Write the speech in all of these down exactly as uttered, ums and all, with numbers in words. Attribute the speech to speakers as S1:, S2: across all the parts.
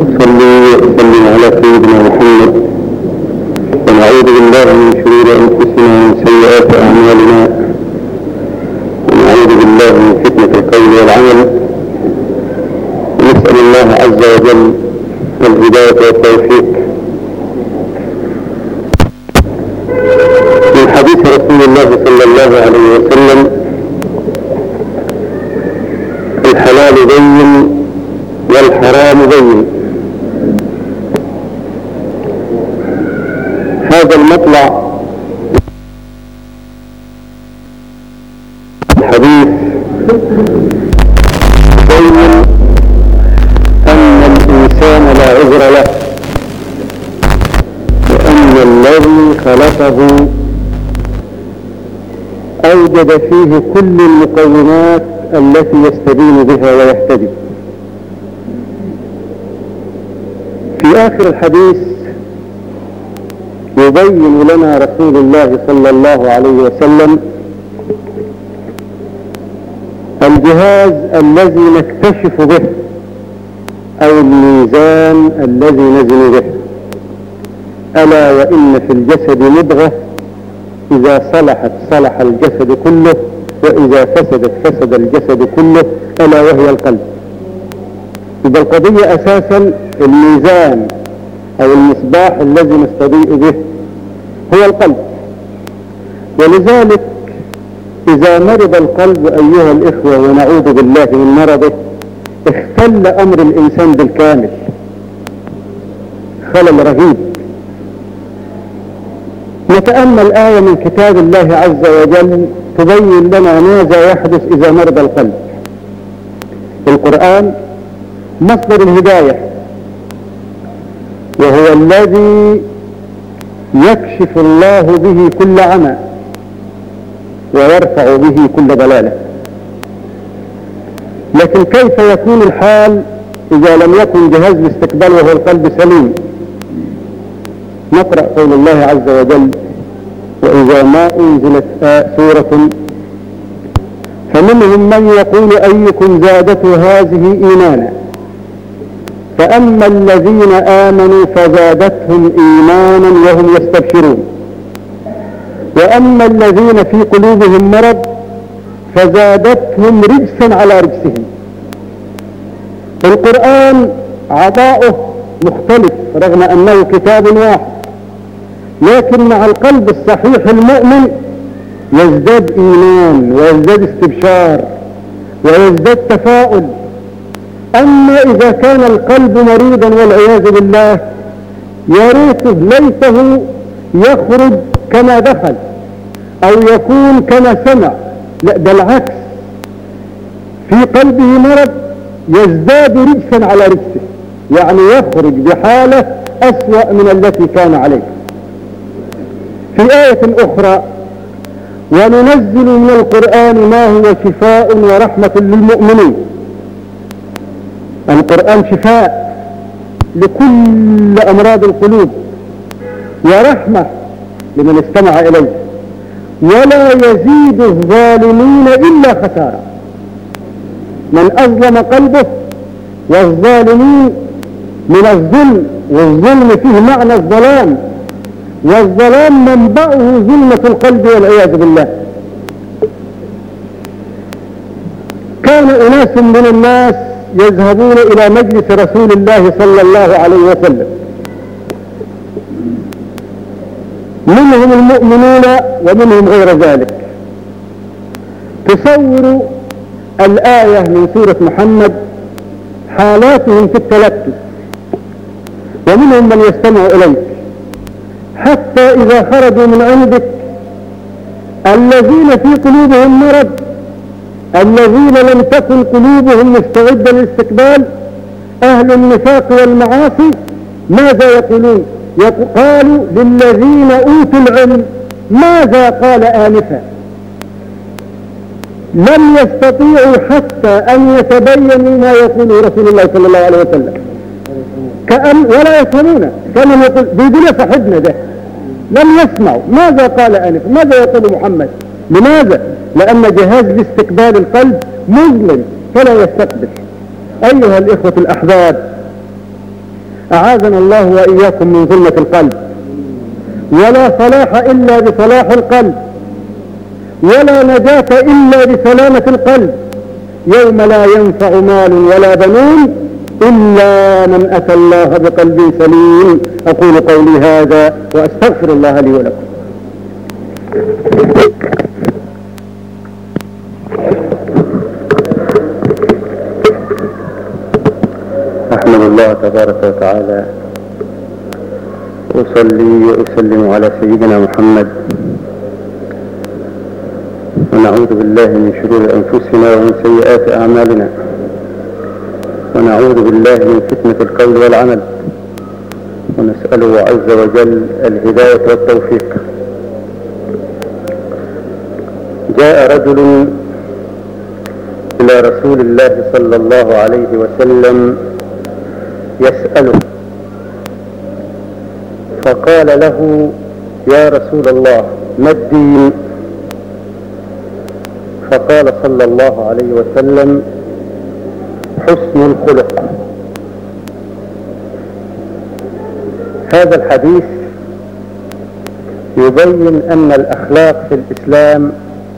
S1: صلي وسلم على سيدنا محمد ونعوذ بالله من شرور أنفسنا ومن سيئات أعمالنا ونعوذ بالله من فتنة القول والعمل ونسأل الله عز وجل الهداية والتوفيق. من حديث رسول الله صلى الله عليه وسلم: الحلال بين والحرام بين. هذا المطلع الحديث بين أن الإنسان لا عذر له، وأن الذي خلقه أوجد فيه كل المقومات التي يستبين بها ويهتدي. في آخر الحديث يبين لنا رسول الله صلى الله عليه وسلم الجهاز الذي نكتشف به أو الميزان الذي نزن به. ألا وإن في الجسد مضغة إذا صلحت صلح الجسد كله، وإذا فسدت فسد الجسد كله، ألا وهي القلب. إذا القضية أساسا الميزان أو المصباح الذي نستضيء به هو القلب. ولذلك إذا مرض القلب أيها الإخوة، ونعوذ بالله من مرضه، اختل أمر الإنسان بالكامل، خلل رهيب. نتأمل آية من كتاب الله عز وجل تبين لنا ماذا يحدث إذا مرض القلب. القرآن مصدر الهداية، وهو الذي يكشف الله به كل عمى ويرفع به كل ضلالة. لكن كيف يكون الحال إذا لم يكن جهاز الاستقبال وهو القلب سليم؟ نقرأ قول الله عز وجل: وإذا ما أنزلت سورة فمنهم من يقول أيكم زادته هذه إيمانا، فأما الذين آمنوا فزادتهم إيمانا وهم يستبشرون، وأما الذين في قلوبهم مرض فزادتهم رجسا على رجسهم. القرآن عطاؤه مختلف رغم أنه كتاب واحد، لكن مع القلب الصحيح المؤمن يزداد إيمان ويزداد استبشار ويزداد تفاؤل. أما إذا كان القلب مريضا والعياذ بالله، يا ريته ليته يخرج كما دخل أو يكون كما سمع، لا بالعكس، في قلبه مرض يزداد رجسا على رجسه، يعني يخرج بحالة أسوأ من التي كان عليه. في آية أخرى: وننزل من القرآن ما هو شفاء ورحمة للمؤمنين. القرآن شفاء لكل أمراض القلوب ورحمة لمن استمع إليه، ولا يزيد الظالمين إلا خسارة. من أظلم قلبه، والظالمين من الظلم، والظلم فيه معنى الظلام، والظلام منبعه ظلمة القلب والعياذ بالله. كان أناس من الناس يذهبون إلى مجلس رسول الله صلى الله عليه وسلم، منهم المؤمنون ومنهم غير ذلك. تصوروا الآية من سورة محمد حالاتهم في التلتف، ومنهم من يستمع إليك، حتى إذا خرجوا من عندك الذين في قلوبهم مرض، الذين لم تكن قلوبهم مستعدة للاستقبال، أهل النفاق والمعاصي، ماذا يقولون؟ قالوا للذين أوتوا العلم ماذا قال آنفا. لم يستطيعوا حتى أن يتبينوا ما يقول رسول الله صلى الله عليه وسلم، كأن ولا يفهمون، كانوا يقول بيقول صاحبنا ده، لم يسمعوا ماذا قال آنفا، ماذا يقول محمد. لماذا؟ لأن جهاز لاستقبال القلب مظلم فلا يستقبل. أيها الإخوة الأحباب، أعاذنا الله وإياكم من ظلمة القلب. ولا صلاح إلا بصلاح القلب، ولا نجاة إلا بسلامة القلب، يوم لا ينفع مال ولا بنون إلا من أتى الله بقلب سليم. أقول قولي هذا وأستغفر الله لي ولكم. أحمد الله تبارك وتعالى، أصلي وأسلم على سيدنا محمد، ونعوذ بالله من شرور أنفسنا ومن سيئات أعمالنا، ونعوذ بالله من فتنة القول والعمل، ونسأله عز وجل الهداية والتوفيق. جاء رجل إلى رسول الله صلى الله عليه وسلم يسأله، فقال له: يا رسول الله، ما الدين؟ فقال صلى الله عليه وسلم: حسن الخلق. هذا الحديث يبين أن الأخلاق في الإسلام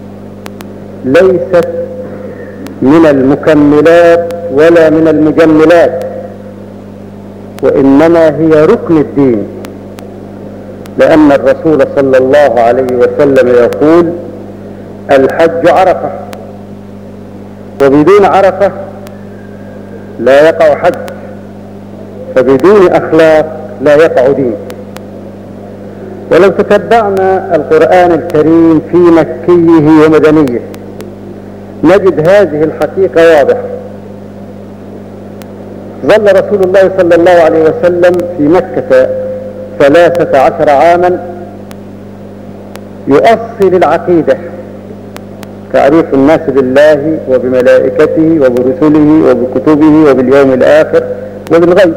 S1: ليست من المكملات ولا من المجملات، وإنما هي ركن الدين، لأن الرسول صلى الله عليه وسلم يقول: الحج عرفة، وبدون عرفة لا يقع حج، فبدون أخلاق لا يقع دين. ولو تتبعنا القرآن الكريم في مكيه ومدنيه نجد هذه الحقيقة واضحة. ظل رسول الله صلى الله عليه وسلم في مكة ثلاثة عشر عاما يؤصل العقيدة، تعريف الناس بالله وبملائكته وبرسله وبكتبه وباليوم الآخر وبالغيب.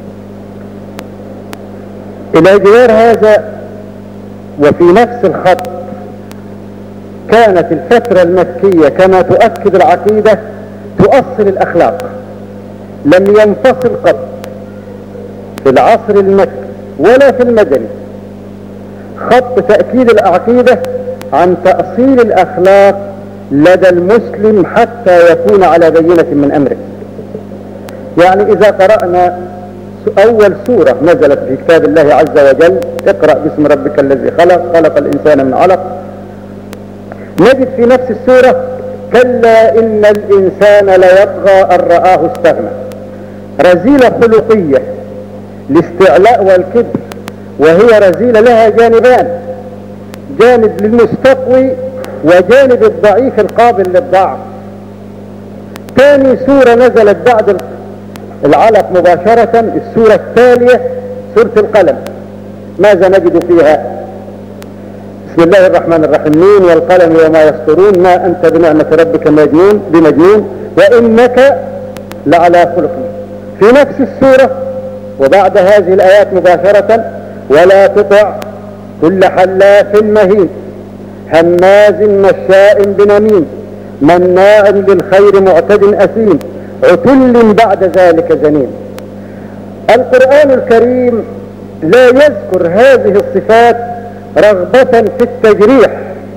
S1: إلى جوار هذا وفي نفس الخط كانت الفترة المكية كما تؤكد العقيدة تؤصل الأخلاق، لم ينفصل قط في العصر المكي ولا في المدني خط تأكيد العقيدة عن تأصيل الأخلاق لدى المسلم حتى يكون على بينة من أمره. يعني إذا قرأنا أول سورة نزلت في كتاب الله عز وجل: اقرأ باسم ربك الذي خلق، خلق الإنسان من علق، نجد في نفس السورة: كلا إن الإنسان ليطغى أن رآه استغنى. رذيلة خلقية الاستعلاء والكبر، وهي رذيلة لها جانبان: جانب للمستقوي وجانب الضعيف القابل للضعف. ثاني سورة نزلت بعد العلق مباشرة، السورة التالية سورة القلم، ماذا نجد فيها؟ بسم الله الرحمن الرحيم: مين والقلم وما يسطرون، ما أنت بنعمة ربك مجنون بمجنون وإنك لعلى خلق. في نفس السورة وبعد هذه الآيات مباشرة: ولا تطع كل حلاف مهين هماز مشاء بنميم مناع للخير معتد أثيم عتل بعد ذلك زنيم. القرآن الكريم لا يذكر هذه الصفات رغبة في التجريح،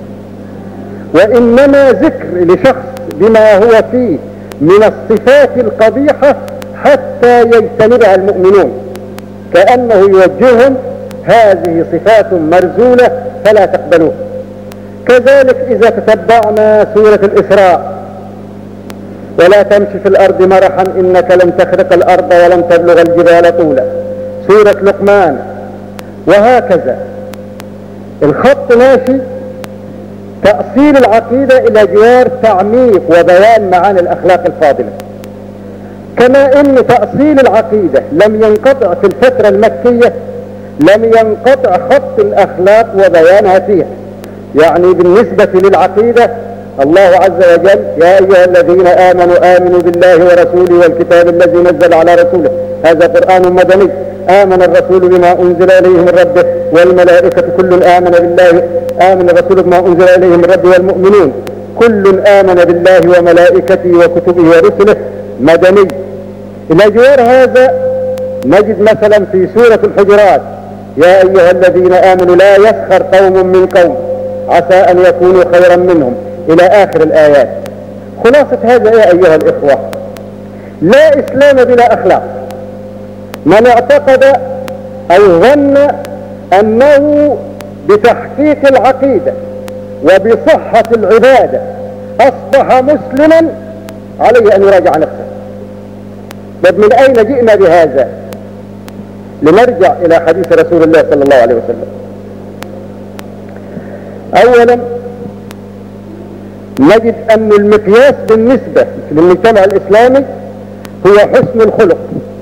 S1: وإنما ذكر لشخص بما هو فيه من الصفات القبيحة حتى يجتنبها المؤمنون، كأنه يوجههم: هذه صفات مرزولة فلا تقبلوها. كذلك إذا تتبعنا سورة الإسراء: ولا تمشي في الأرض مرحا إنك لن تخرق الأرض ولن تبلغ الجبال طولا. سورة لقمان، وهكذا الخط ماشي. تأصيل العقيدة إلى جوار تعميق وبيان معاني الأخلاق الفاضلة، كما أن تأصيل العقيدة لم ينقطع في الفترة المكية، لم ينقطع خط الأخلاق وبيانها فيها. يعني بالنسبة للعقيدة الله عز وجل: يا أيها الذين آمنوا آمنوا بالله ورسوله والكتاب الذي نزل على رسوله. هذا قرآن مدني. آمن الرسول بما أنزل إليه من ربه والملائكة كل آمن بالله آمن الرسول بما أنزل إليه من ربه والمؤمنون كل آمن بالله وملائكته وكتبه ورسله. مدني. إلى جوار هذا نجد مثلا في سورة الحجرات: يا أيها الذين آمنوا لا يسخر قوم من قوم عسى أن يكونوا خيرا منهم، إلى آخر الآيات. خلاصة هذا يا أيها الإخوة، لا إسلام بلا أخلاق. من اعتقد أو ظن أنه بتحقيق العقيدة وبصحة العبادة أصبح مسلما عليه أن يراجع نفسه. طب من أين جئنا بهذا؟ لنرجع إلى حديث رسول الله صلى الله عليه وسلم. أولا نجد أن المقياس بالنسبة للمجتمع الإسلامي هو حسن الخلق.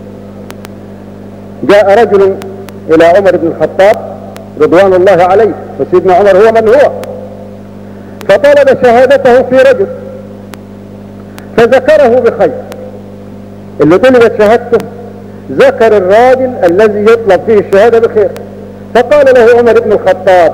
S1: جاء رجل إلى عمر بن الخطاب رضوان الله عليه، وسيدنا عمر هو من هو، فطلب شهادته في رجل فذكره بخير. اللي طلبت شهادته ذكر الراجل الذي يطلب فيه الشهادة بخير، فقال له عمر بن الخطاب: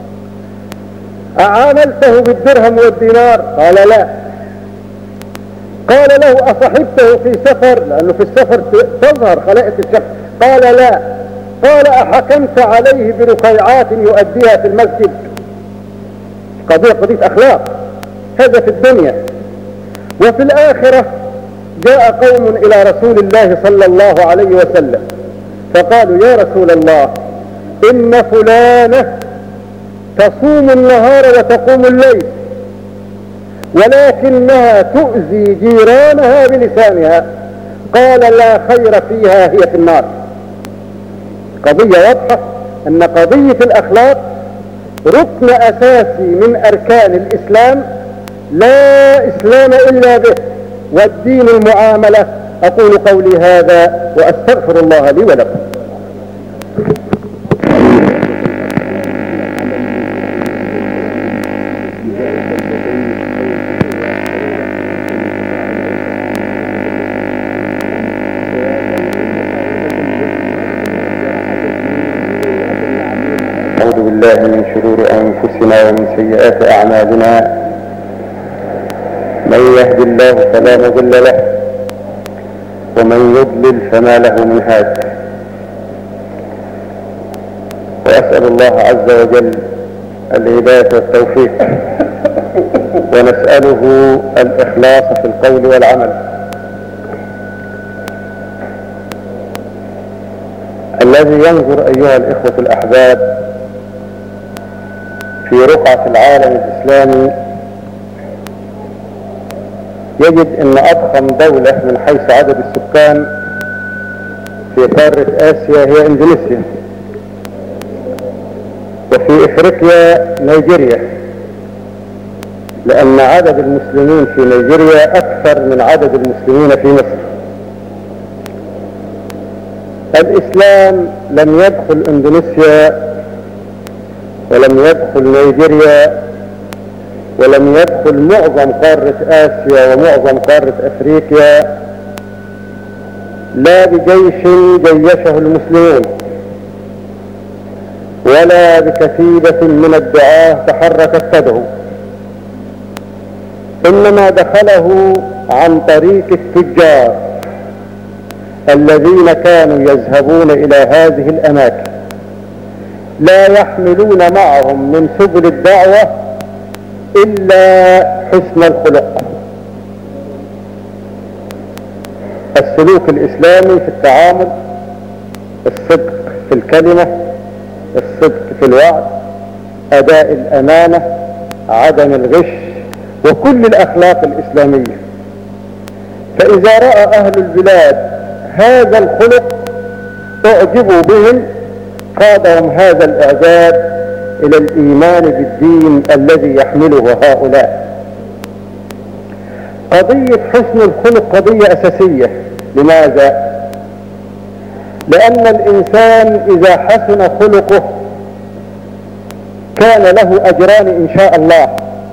S1: أعاملته بالدرهم والدينار؟ قال لا. قال له: أصحبته في سفر؟ لأنه في السفر تظهر خلائق الشخص. قال لا. قال: أحكمت عليه برقيعات يؤديها في المسجد؟ قضية قضية أخلاق، هذا في الدنيا. وفي الآخرة جاء قوم إلى رسول الله صلى الله عليه وسلم فقالوا: يا رسول الله، إن فلانة تصوم النهار وتقوم الليل، ولكنها تؤذي جيرانها بلسانها. قال: لا خير فيها، هي في النار. قضية واضحة أن قضية الأخلاق ركن أساسي من أركان الإسلام، لا إسلام إلا به، والدين المعاملة. أقول قولي هذا وأستغفر الله لي ولكم. أعوذ بالله من شرور أنفسنا ومن سيئات أعمالنا. من يهد الله فلا مضل له، ومن يضلل فما له من هاد. وأسأل الله عز وجل الهداية والتوفيق، ونسأله الإخلاص في القول والعمل. الذي ينظر أيها الإخوة الأحباب في رقعة العالم الإسلامي يجد أن أضخم دولة من حيث عدد السكان في قارة آسيا هي إندونيسيا، وفي إفريقيا نيجيريا، لأن عدد المسلمين في نيجيريا أكثر من عدد المسلمين في مصر. الإسلام لم يدخل إندونيسيا ولم يدخل نيجيريا ولم يدخل معظم قارة آسيا ومعظم قارة أفريقيا لا بجيش جيشه المسلمون، ولا بكتيبة من الدعاة تحركت تدعو، إنما دخله عن طريق التجار الذين كانوا يذهبون إلى هذه الأماكن لا يحملون معهم من سبل الدعوة إلا حسن الخلق. السلوك الإسلامي في التعامل، الصدق في الكلمة، الصدق في الوعد، أداء الأمانة، عدم الغش، وكل الأخلاق الإسلامية. فإذا رأى أهل البلاد هذا الخلق أعجبوا بهم، قادهم هذا الإعجاب إلى الإيمان بالدين الذي يحمله هؤلاء. قضية حسن الخلق قضية أساسية. لماذا؟ لأن الإنسان إذا حسن خلقه كان له أجران إن شاء الله.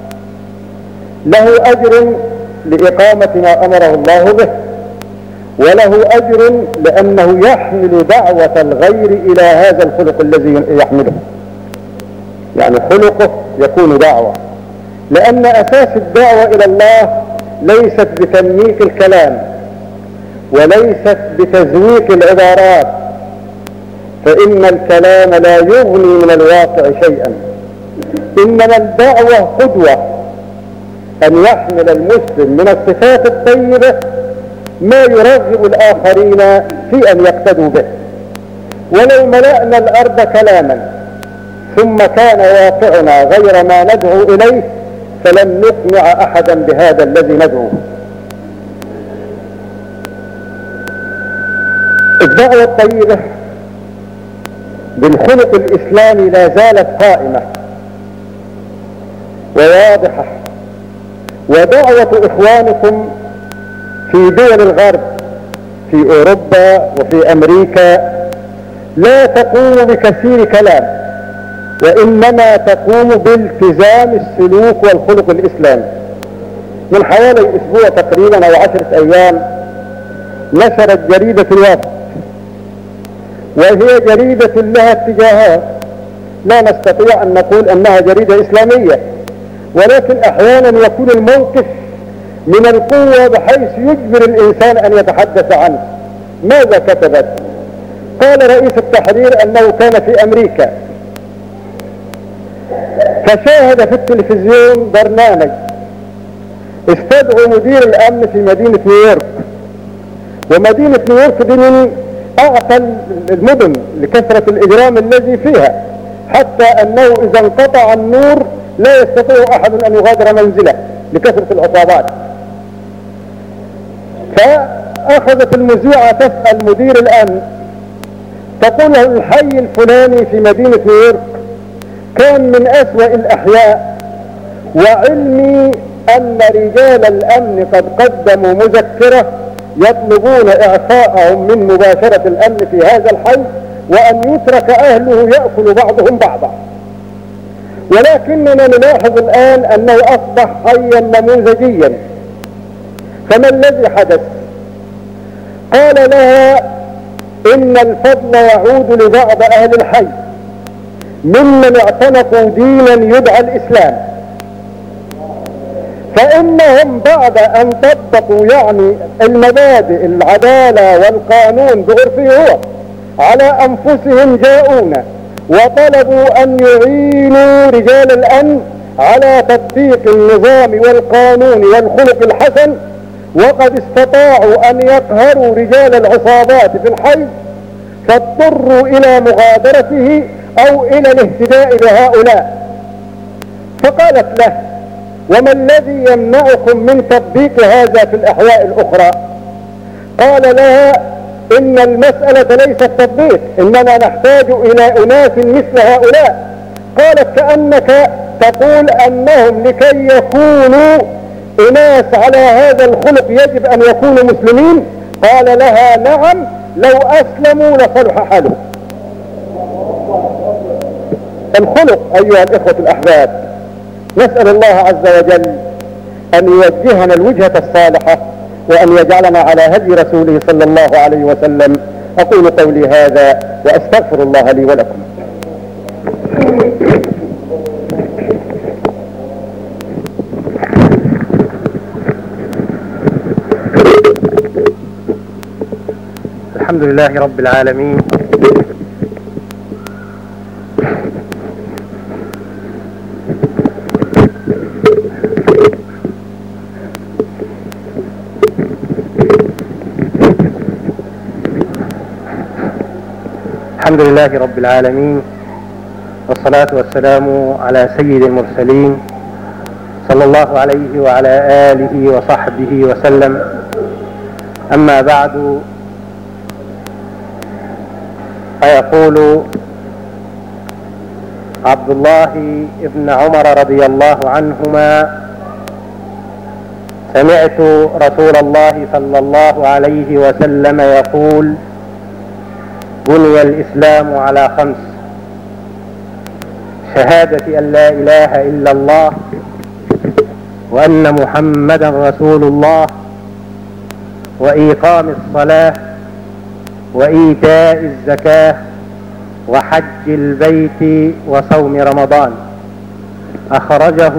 S1: له أجر لإقامة ما أمره الله به، وله أجر لأنه يحمل دعوة الغير إلى هذا الخلق الذي يحمله. يعني خلقه يكون دعوة، لأن أساس الدعوة إلى الله ليست بتنميك الكلام، وليست بتزويق العبارات، فإن الكلام لا يغني من الواقع شيئا، إنما الدعوة قدوة، أن يحمل المسلم من الصفات الطيبة ما يرغب الآخرين في أن يقتدوا به. ولو ملأنا الأرض كلاما ثم كان واقعنا غير ما ندعو إليه فلن نقنع أحدا بهذا الذي ندعوه. الدعوة الطيبة بالخلق الإسلامي لا زالت قائمة وواضحة، ودعوة إخوانكم في دول الغرب في أوروبا وفي أمريكا لا تقوم بكثير كلام، وإنما تقوم بالتزام السلوك والخلق الإسلامي. من حوالي أسبوع تقريبا أو عشرة أيام نشرت جريدة الوفد، وهي جريدة لها اتجاهات لا نستطيع أن نقول أنها جريدة إسلامية، ولكن أحيانا يكون الموقف من القوة بحيث يجبر الإنسان أن يتحدث عنه. ماذا كتبت؟ قال رئيس التحرير أنه كان في أمريكا فشاهد في التلفزيون برنامج استدعوا مدير الأمن في مدينة نيويورك، ومدينة نيويورك دي من أعقل المدن لكثرة الإجرام الذي فيها، حتى أنه إذا انقطع النور لا يستطيع أحد أن يغادر منزله لكثرة العصابات. فأخذت المذيعة تسأل مدير الأمن تقول له الحي الفلاني في مدينة نيويورك كان من أسوأ الأحياء، وعلمي أن رجال الأمن قد قدموا مذكرة يطلبون إعفاءهم من مباشرة الأمن في هذا الحي، وأن يترك أهله يأكل بعضهم بعضا. ولكننا نلاحظ الآن أنه أصبح حيا نموذجيا. فما الذي حدث؟ قال لها إن الفضل يعود لبعض أهل الحي ممن اعتنقوا دينا يدعى الإسلام، فإنهم بعد أن طبقوا يعني المبادئ العدالة والقانون بعرفه هو على أنفسهم جاءونا وطلبوا أن يعينوا رجال الأمن على تطبيق النظام والقانون والخلق الحسن، وقد استطاعوا أن يقهروا رجال العصابات في الحي، فاضطروا إلى مغادرته أو إلى الاهتداء بهؤلاء. فقالت له وما الذي يمنعكم من تطبيق هذا في الأحياء الأخرى؟ قال لها إن المسألة ليست تطبيق، إننا نحتاج إلى أناس مثل هؤلاء. قالت كأنك تقول أنهم لكي يكونوا أناس على هذا الخلق يجب أن يكونوا مسلمين. قال لها نعم، لو أسلموا لصلح حالهم. الخلق أيها الإخوة الأحباب، نسأل الله عز وجل أن يوجهنا الوجهة الصالحة وأن يجعلنا على هدي رسوله صلى الله عليه وسلم. أقول قولي هذا وأستغفر الله لي ولكم.
S2: الحمد لله رب العالمين، الحمد لله رب العالمين، والصلاة والسلام على سيد المرسلين صلى الله عليه وعلى آله وصحبه وسلم. أما بعد، فيقول عبد الله بن عمر رضي الله عنهما: سمعت رسول الله صلى الله عليه وسلم يقول: بني الإسلام على خمس: شهادة أن لا إله إلا الله وأن محمدا رسول الله، وإقام الصلاة، وإيتاء الزكاة، وحج البيت، وصوم رمضان. أخرجه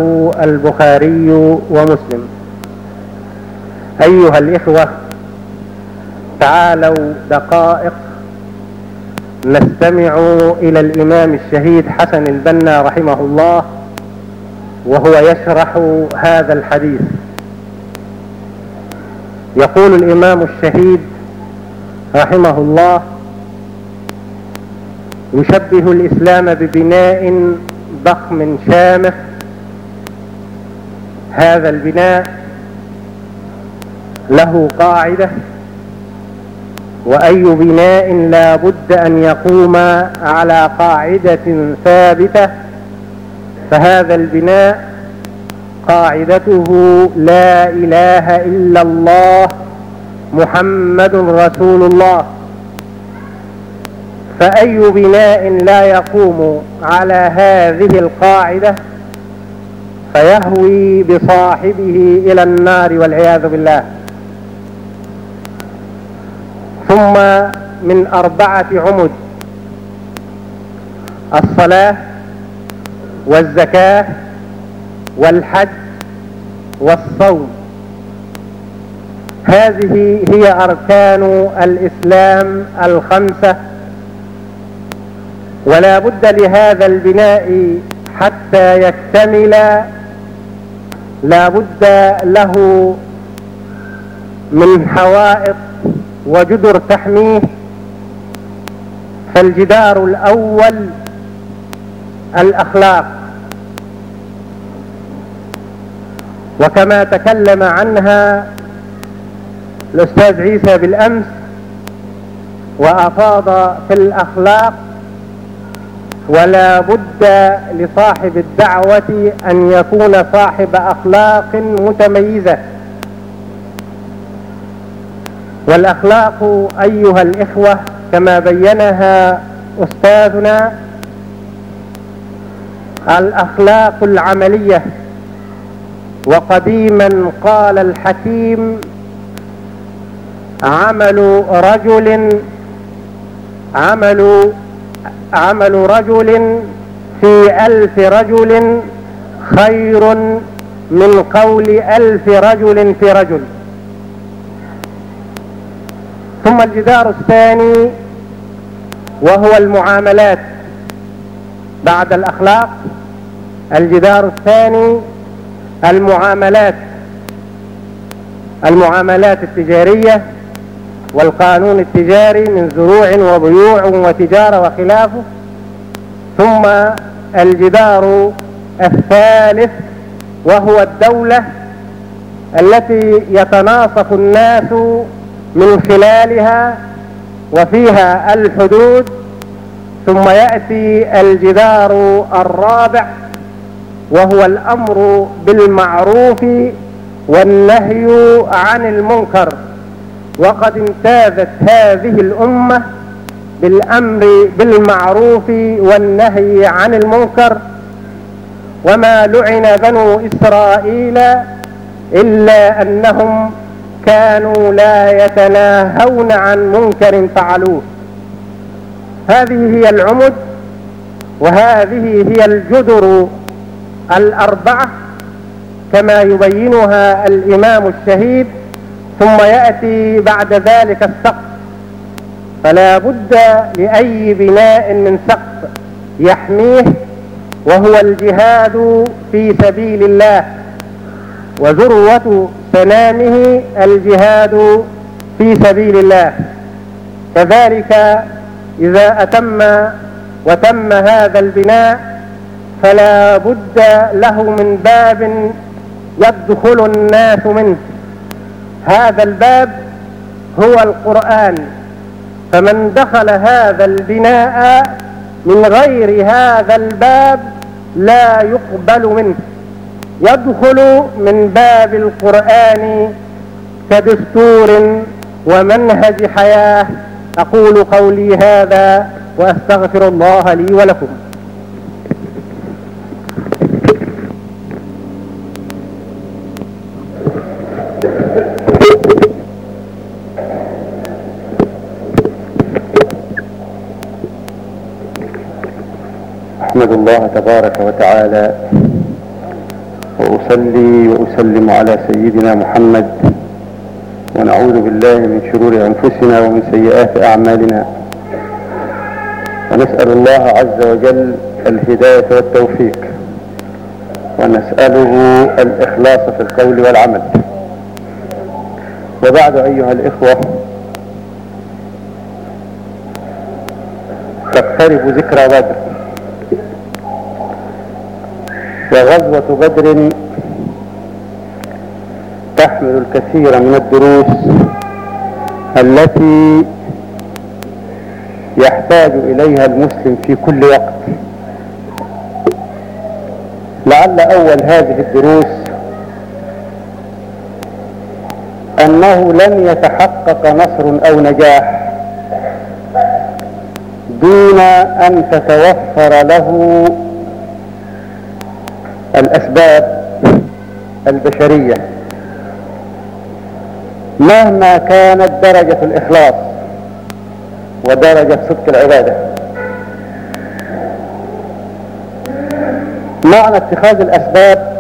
S2: البخاري ومسلم. أيها الإخوة، تعالوا دقائق نستمع إلى الإمام الشهيد حسن البنا رحمه الله وهو يشرح هذا الحديث. يقول الإمام الشهيد رحمه الله: يشبه الإسلام ببناء ضخم شامخ. هذا البناء له قاعدة، وأي بناء لا بد أن يقوم على قاعدة ثابتة، فهذا البناء قاعدته لا إله إلا الله محمد رسول الله. فأي بناء لا يقوم على هذه القاعدة فيهوي بصاحبه إلى النار والعياذ بالله. ثم من أربعة عمد: الصلاة والزكاة والحج والصوم. هذه هي أركان الإسلام الخمسة، ولا بد لهذا البناء حتى يكتمل لا بد له من حوائط وجدر تحميه. فالجدار الأول الأخلاق، وكما تكلم عنها الأستاذ عيسى بالأمس وأفاض في الأخلاق، ولا بد لصاحب الدعوة أن يكون صاحب أخلاق متميزة. والأخلاق أيها الإخوة كما بينها أستاذنا الأخلاق العملية. وقديما قال الحكيم: عمل رجل عمل عمل رجل في ألف رجل خير من قول ألف رجل في رجل. ثم الجدار الثاني وهو المعاملات. بعد الأخلاق الجدار الثاني المعاملات، المعاملات التجارية والقانون التجاري من زروع وبيوع وتجارة وخلافه. ثم الجدار الثالث وهو الدولة التي يتناصف الناس من خلالها وفيها الحدود. ثم يأتي الجدار الرابع وهو الأمر بالمعروف والنهي عن المنكر. وقد امتازت هذه الأمة بالأمر بالمعروف والنهي عن المنكر، وما لعن بنو إسرائيل إلا أنهم كانوا لا يتناهون عن منكر فعلوه. هذه هي العمد، وهذه هي الجدر الأربعة كما يبينها الإمام الشهيد. ثم يأتي بعد ذلك السقف. فلا بد لأي بناء من سقف يحميه، وهو الجهاد في سبيل الله، وذروة سنامه الجهاد في سبيل الله. كذلك إذا أتم وتم هذا البناء فلا بد له من باب يدخل الناس منه. هذا الباب هو القرآن، فمن دخل هذا البناء من غير هذا الباب لا يقبل منه. يدخل من باب القرآن كدستور ومنهج حياة. أقول قولي هذا وأستغفر الله لي ولكم.
S3: أحمد الله تبارك وتعالى وأصلي وأسلم على سيدنا محمد ونعوذ بالله من شرور أنفسنا ومن سيئات أعمالنا، ونسأل الله عز وجل الهداية والتوفيق، ونسأله الإخلاص في القول والعمل. وبعد أيها الإخوة، تقترب ذكرى بدر، وغزوة بدر تحمل الكثير من الدروس التي يحتاج إليها المسلم في كل وقت. لعل أول هذه الدروس أنه لن يتحقق نصر أو نجاح دون أن تتوفر له الأسباب البشرية مهما كانت درجة الإخلاص ودرجة صدق العبادة. معنى اتخاذ الأسباب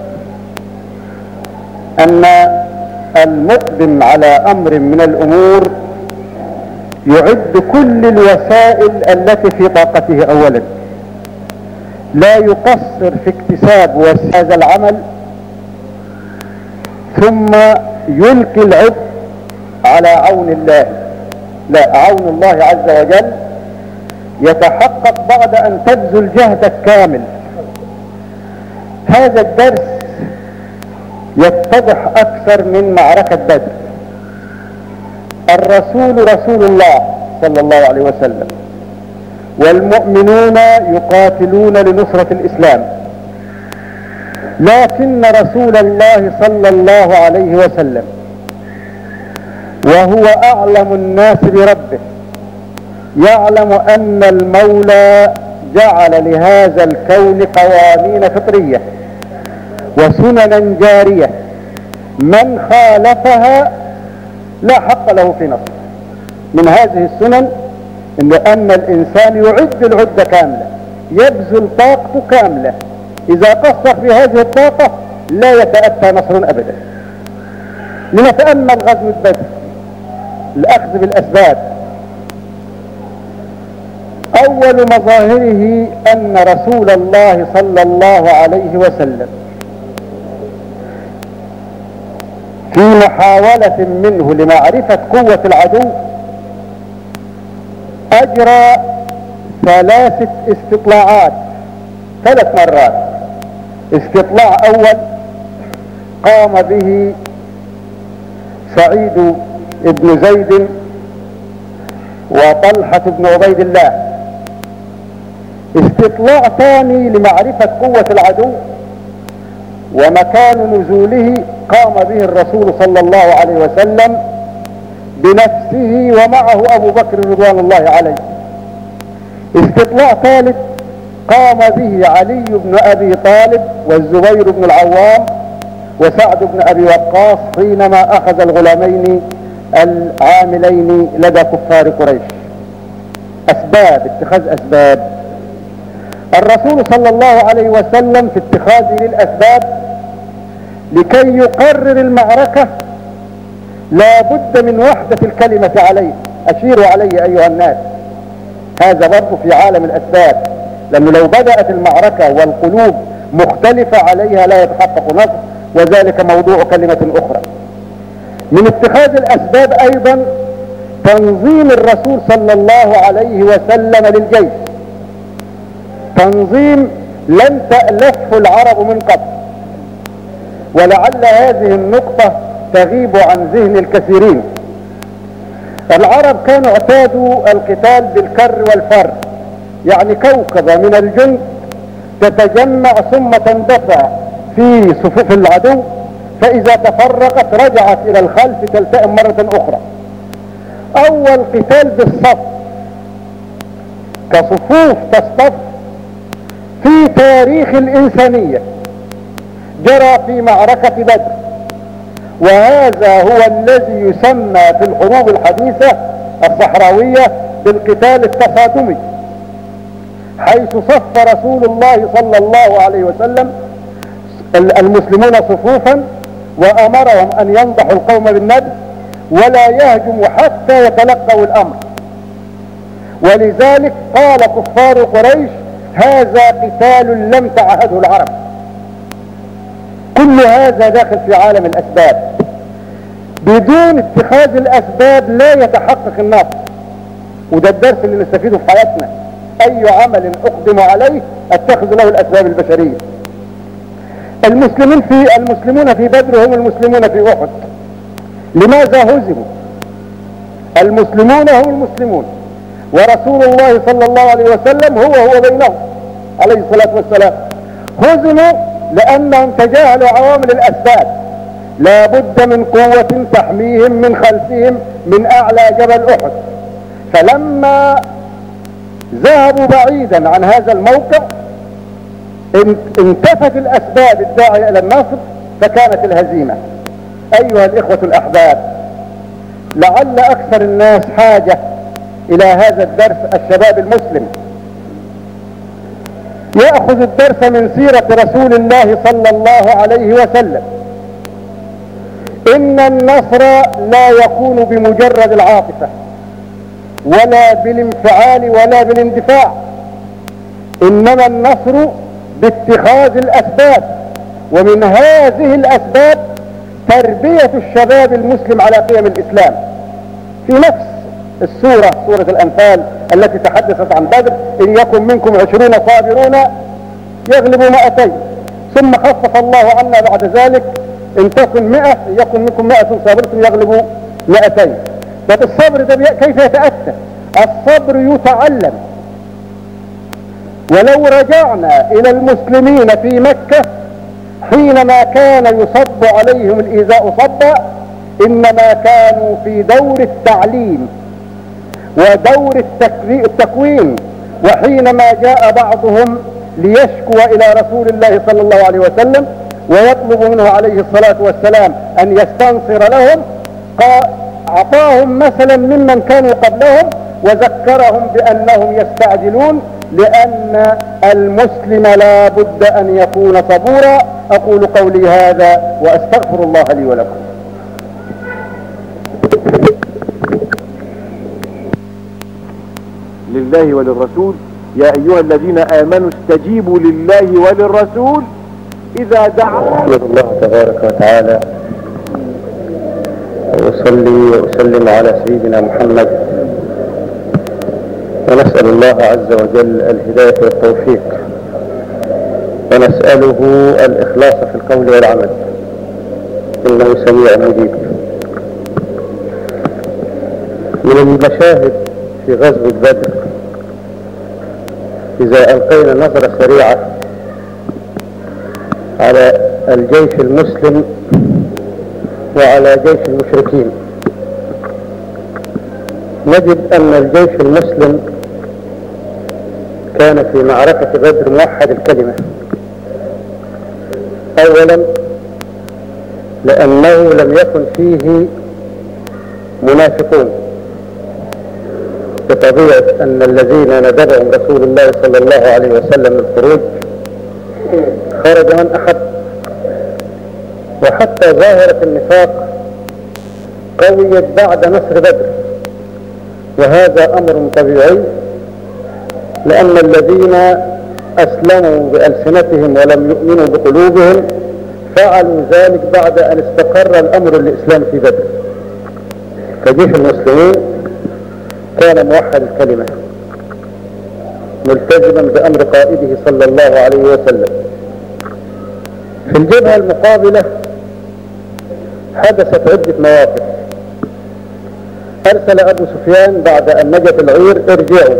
S3: أن المقدم على أمر من الأمور يعد كل الوسائل التي في طاقته أولا، لا يقصر في اكتساب هذا العمل، ثم يلقي العبء على عون الله. لا، عون الله عز وجل يتحقق بعد أن تبذل جهدك كامل. هذا الدرس يتضح أكثر من معركة بدر. الرسول رسول الله صلى الله عليه وسلم، والمؤمنون يقاتلون لنصرة الإسلام، لكن رسول الله صلى الله عليه وسلم وهو أعلم الناس بربه يعلم أن المولى جعل لهذا الكون قوانين فطرية وسننا جارية، من خالفها لا حق له في نصر. من هذه السنن إن أن الإنسان يعد العدة كاملة، يبذل طاقته كاملة، إذا قصر في هذه الطاقة لا يتأتى نصر أبدا. لنتأمل غزوة بدر، الأخذ بالأسباب. أول مظاهره أن رسول الله صلى الله عليه وسلم في محاولة منه لمعرفة قوة العدو أجرى ثلاثة استطلاعات، ثلاث مرات. استطلاع أول قام به سعيد بن زيد وطلحة بن عبيد الله. استطلاع ثاني لمعرفة قوة العدو ومكان نزوله قام به الرسول صلى الله عليه وسلم بنفسه ومعه أبو بكر رضوان الله عليه. استطلاع ثالث قام به علي بن أبي طالب والزبير بن العوام وسعد بن أبي وقاص حينما أخذ الغلامين العاملين لدى كفار قريش. أسباب، اتخاذ أسباب. الرسول صلى الله عليه وسلم في اتخاذه للأسباب لكي يقرر المعركة لا بد من وحدة الكلمة عليه. أشيروا علي أيها الناس، هذا برضو في عالم الأسباب، لأنه لو بدأت المعركة والقلوب مختلفة عليها لا يتحقق نصر، وذلك موضوع كلمة أخرى. من اتخاذ الأسباب أيضا تنظيم الرسول صلى الله عليه وسلم للجيش، تنظيم لم تألفه العرب من قبل، ولعل هذه النقطة تغيب عن ذهن الكثيرين. العرب كانوا اعتادوا القتال بالكر والفر، يعني كوكبة من الجند تتجمع ثم تندفع في صفوف العدو، فإذا تفرقت رجعت إلى الخلف تلتئم مرة أخرى. أول قتال بالصف كصفوف تصطف في تاريخ الإنسانية جرى في معركة بدر، وهذا هو الذي يسمى في الحروب الحديثة الصحراوية بالقتال التصادمي، حيث صف رسول الله صلى الله عليه وسلم المسلمون صفوفا وأمرهم أن ينضحوا القوم بالندب، ولا يهجم حتى يتلقوا الامر. ولذلك قال كفار قريش هذا قتال لم تعهده العرب. كل هذا داخل في عالم الاسباب. بدون اتخاذ الاسباب لا يتحقق النصر. وده الدرس اللي نستفيده في حياتنا. اي عمل اقدم عليه اتخذ له الاسباب البشريه. المسلمين في المسلمون في بدر هم المسلمون في احد. لماذا هزموا؟ المسلمون هم المسلمون ورسول الله صلى الله عليه وسلم هو هو بينهم عليه الصلاة والسلام. هزموا لأنهم تجاهلوا عوامل الأسباب. لا بد من قوة تحميهم من خلفهم من أعلى جبل أحد. فلما ذهبوا بعيدا عن هذا الموقع انتفت الأسباب الداعية إلى النصر فكانت الهزيمة. أيها الإخوة الأحباب، لعل أكثر الناس حاجة إلى هذا الدرس الشباب المسلم يأخذ الدرس من سيرة رسول الله صلى الله عليه وسلم. إن النصر لا يكون بمجرد العاطفة ولا بالانفعال ولا بالاندفاع، إنما النصر باتخاذ الأسباب. ومن هذه الأسباب تربية الشباب المسلم على قيم الإسلام. في نفس السورة سورة الأنفال التي تحدثت عن بدر إن يكن منكم عشرون صابرون يغلبوا مائتين، ثم خفف الله عنا بعد ذلك إن تكن مئة إن يكن منكم مائة صابرة يغلبوا مائتين. طب الصبر ده كيف يتأتى؟ الصبر يتعلم. ولو رجعنا إلى المسلمين في مكة حينما كان يصب عليهم الإيذاء صبا إنما كانوا في دور التعليم ودور التكوين. وحينما جاء بعضهم ليشكو إلى رسول الله صلى الله عليه وسلم ويطلب منه عليه الصلاة والسلام أن يستنصر لهم أعطاهم مثلا ممن كانوا قبلهم وذكرهم بأنهم يستعجلون، لأن المسلم لا بد أن يكون صبورا. أقول قولي هذا وأستغفر الله لي ولكم.
S4: لله وللرسول يا أيها الذين آمنوا استجيبوا لله وللرسول إذا دعاكم.
S2: أحمد الله تبارك وتعالى وأصلي وأسلم على سيدنا محمد، ونسأل الله عز وجل الهداية والتوفيق، ونسأله الإخلاص في القول والعمل، إنه سميع مجيب. من المشاهد في غزوة بدر إذا ألقينا نظرة سريعة على الجيش المسلم وعلى جيش المشركين نجد أن الجيش المسلم كان في معركة بدر موحد الكلمة. أولا لأنه لم يكن فيه منافقون، بطبيعة أن الذين ندبهم رسول الله صلى الله عليه وسلم للخروج خرج من أحب، وحتى ظاهرة النفاق قويت بعد نصر بدر، وهذا أمر طبيعي لأن الذين أسلموا بألسنتهم ولم يؤمنوا بقلوبهم فعلوا ذلك بعد أن استقر الأمر الإسلام في بدر. فجيش المسلمين كان موحد الكلمة ملتزما بأمر قائده صلى الله عليه وسلم. في الجبهة المقابلة حدثت عدة مواقف. أرسل أبو سفيان بعد أن نجت العير ارجعوا،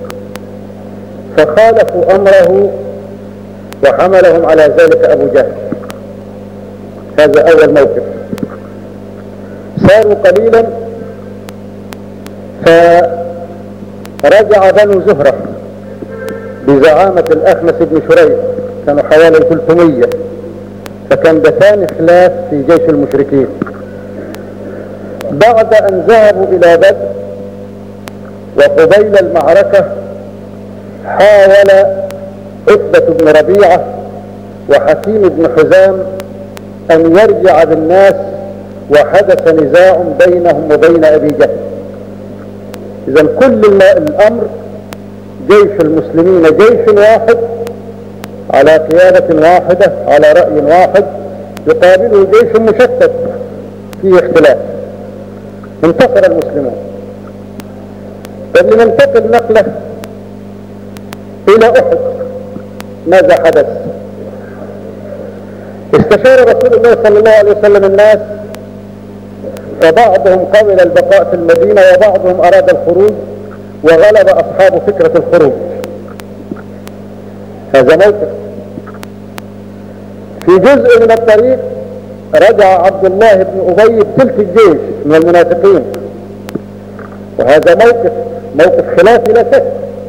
S2: فخالفوا أمره وحملهم على ذلك أبو جهل. هذا أول موقف. ساروا قليلا فرجع بنو زهرة بزعامة الأخنس بن شريح، كانوا حوالي ثلاثمية، فكان ده ثاني خلاف في جيش المشركين. بعد أن ذهبوا إلى بدر وقبيل المعركة حاول عتبة بن ربيعة وحكيم بن حزام أن يرجع بالناس
S3: وحدث نزاع بينهم وبين أبي جهل. إذا كل الأمر جيش المسلمين جيش واحد على قيادة واحدة على رأي واحد، يقابله جيش مشتت فيه اختلاف. انتصر المسلمون. طب لننتقل نقلة إلى أحد، ماذا حدث؟ استشار رسول الله صلى الله عليه وسلم الناس، فبعضهم قبل البقاء في المدينة وبعضهم أراد الخروج، وغلب أصحاب فكرة الخروج. هذا موقف. في جزء من الطريق رجع عبد الله بن أبي بثلث الجيش من المنافقين، وهذا موقف موقف خلافي لا شك.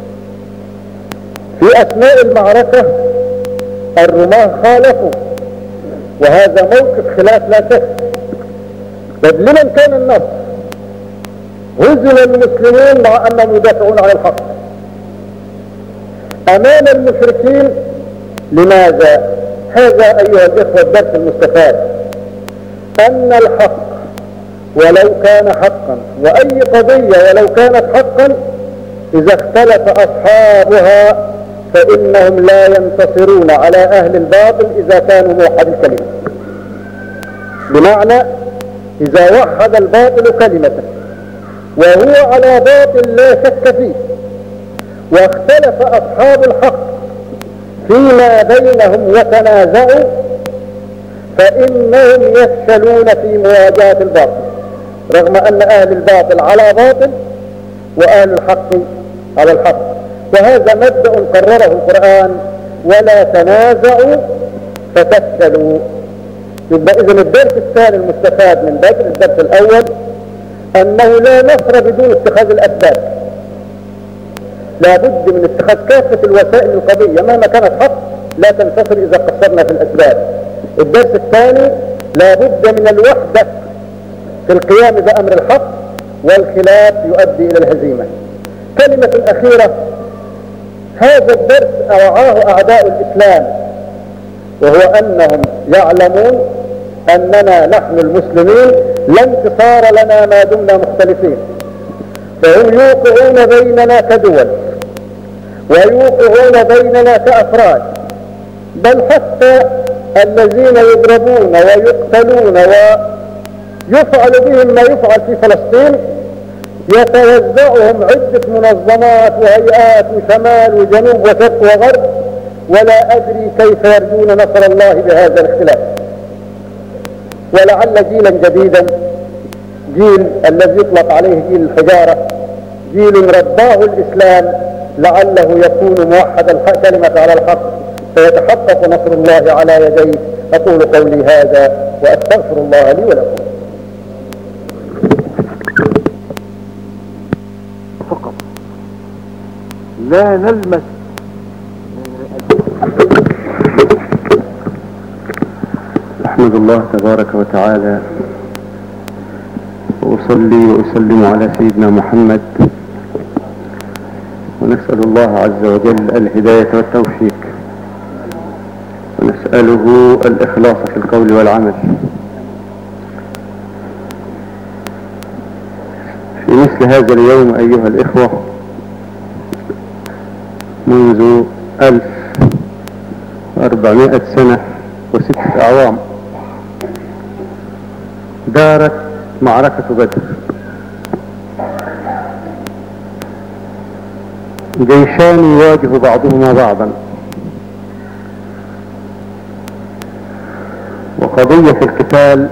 S3: في أثناء المعركة الرماة خالفوا، وهذا موقف خلاف لا شك. طب لمن كان النصر؟ هزم المسلمون مع أنهم يدافعون عن الحق أمام المشركين. لماذا؟ هذا أيها الإخوة الدرس المستفاد، أن الحق ولو كان حقا، وأي قضية ولو كانت حقا، إذا اختلف أصحابها فإنهم لا ينتصرون على أهل الباطل إذا كانوا موحد الكلمة. بمعنى إذا وحد الباطل كلمته وهو على باطل لا شك فيه، واختلف أصحاب الحق فيما بينهم وتنازعوا، فإنهم يفشلون في مواجهة الباطل، رغم أن أهل الباطل على باطل وأهل الحق على الحق. وهذا مبدأ قرره القرآن: ولا تنازعوا فتفشلوا. يبقى إذن الدرس الثاني المستفاد من بدر، الدرس الأول، أنه لا نصر بدون اتخاذ الأسباب. لا بد من اتخاذ كافة الوسائل القضية، مهما كانت حق لا تنتصر إذا قصرنا في الأسباب. الدرس الثاني: لا بد من الوحدة في القيام بأمر الحق، والخلاف يؤدي إلى الهزيمة. كلمة أخيرة: هذا الدرس أوعاه أعداء الإسلام، وهو أنهم يعلمون أننا نحن المسلمين لا انتصار لنا ما دمنا مختلفين، فهم يوقعون بيننا كدول ويوقعون بيننا كأفراد، بل حتى الذين يضربون ويقتلون ويفعل بهم ما يفعل في فلسطين يتوزعهم عدة منظمات وهيئات وشمال وجنوب وشرق وغرب، ولا أدري كيف يرجون نصر الله بهذا الاختلاف. ولعل جيلا جديدا، جيل الذي يطلق عليه جيل الحجارة، جيل رباه الإسلام، لعله يكون موحد الكلمة على الحق، فيتحقق نصر الله على يديه. أقول قولي هذا وأستغفر الله لي ولكم.
S4: فقط لا نلمس.
S5: أحمد الله تبارك وتعالى وأصلي وأسلم على سيدنا محمد، ونسأل الله عز وجل الهداية والتوفيق، ونسأله الإخلاص في القول والعمل. في مثل هذا اليوم أيها الإخوة، منذ ألف وأربعمائة سنة وستة أعوام دارت معركة بدر. جيشان يواجه بعضهما بعضا، وقضية القتال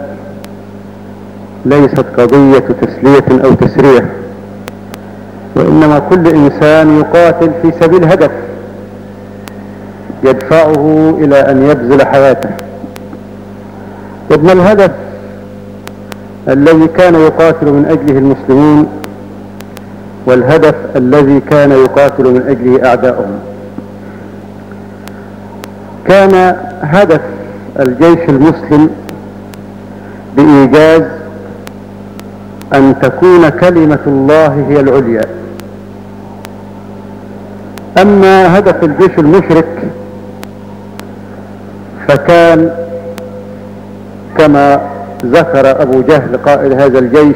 S5: ليست قضية تسلية أو تسرية، وإنما كل إنسان يقاتل في سبيل هدف يدفعه إلى أن يبذل حياته. ابن الهدف الذي كان يقاتل من أجله المسلمون، والهدف الذي كان يقاتل من أجله أعداؤهم. كان هدف الجيش المسلم بإيجاز أن تكون كلمة الله هي العليا. أما هدف الجيش المشرك فكان كما ذكر أبو جهل قائد هذا الجيش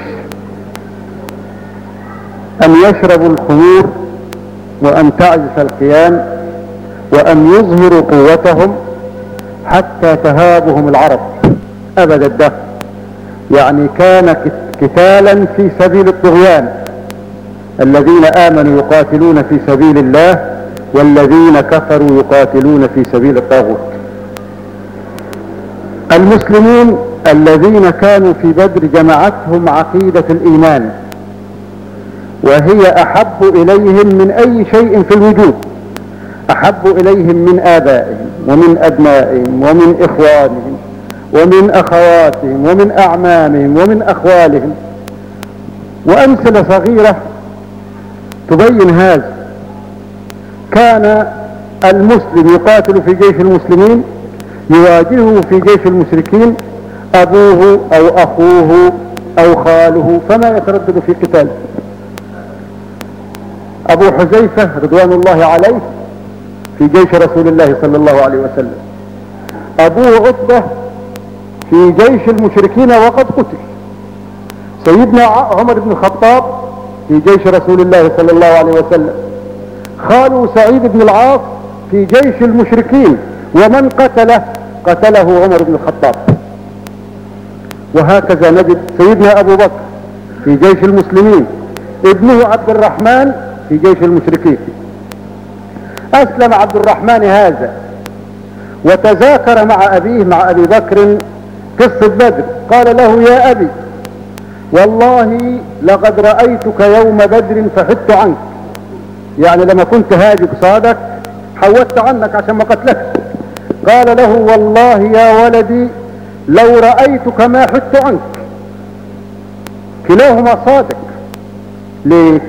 S5: أن يشربوا الخمور وأن تعزف القيان وأن يظهروا قوتهم حتى تهابهم العرب أبد الدهر. يعني كان قتالا في سبيل الطغيان، الذين آمنوا يقاتلون في سبيل الله والذين كفروا يقاتلون في سبيل الطاغوت. المسلمون الذين كانوا في بدر جمعتهم عقيدة الإيمان، وهي أحب إليهم من أي شيء في الوجود، أحب إليهم من آبائهم ومن أبنائهم ومن إخوانهم ومن أخواتهم ومن أعمامهم ومن أخوالهم. وأمثلة صغيرة تبين هذا: كان المسلم يقاتل في جيش المسلمين، يواجهه في جيش المشركين أبوه أو أخوه أو خاله، فما يتردد في قتاله. أبو حذيفة رضوان الله عليه في جيش رسول الله صلى الله عليه وسلم، أبوه عتبة في جيش المشركين وقد قتل، سيدنا عمر بن الخطاب في جيش رسول الله صلى الله عليه وسلم، خاله سعيد بن العاص في جيش المشركين، ومن قتله قتله عمر بن الخطاب. وهكذا نجد سيدنا أبو بكر في جيش المسلمين، ابنه عبد الرحمن في جيش المشركين. أسلم عبد الرحمن هذا وتذاكر مع أبيه مع أبي بكر قصة بدر، قال له: يا أبي والله لقد رأيتك يوم بدر فحدت عنك، يعني لما كنت هاجي قصادك حودت عنك عشان ما قتلك. قال له: والله يا ولدي لو رأيتك ما حدت عنك. كلاهما صادق. ليه؟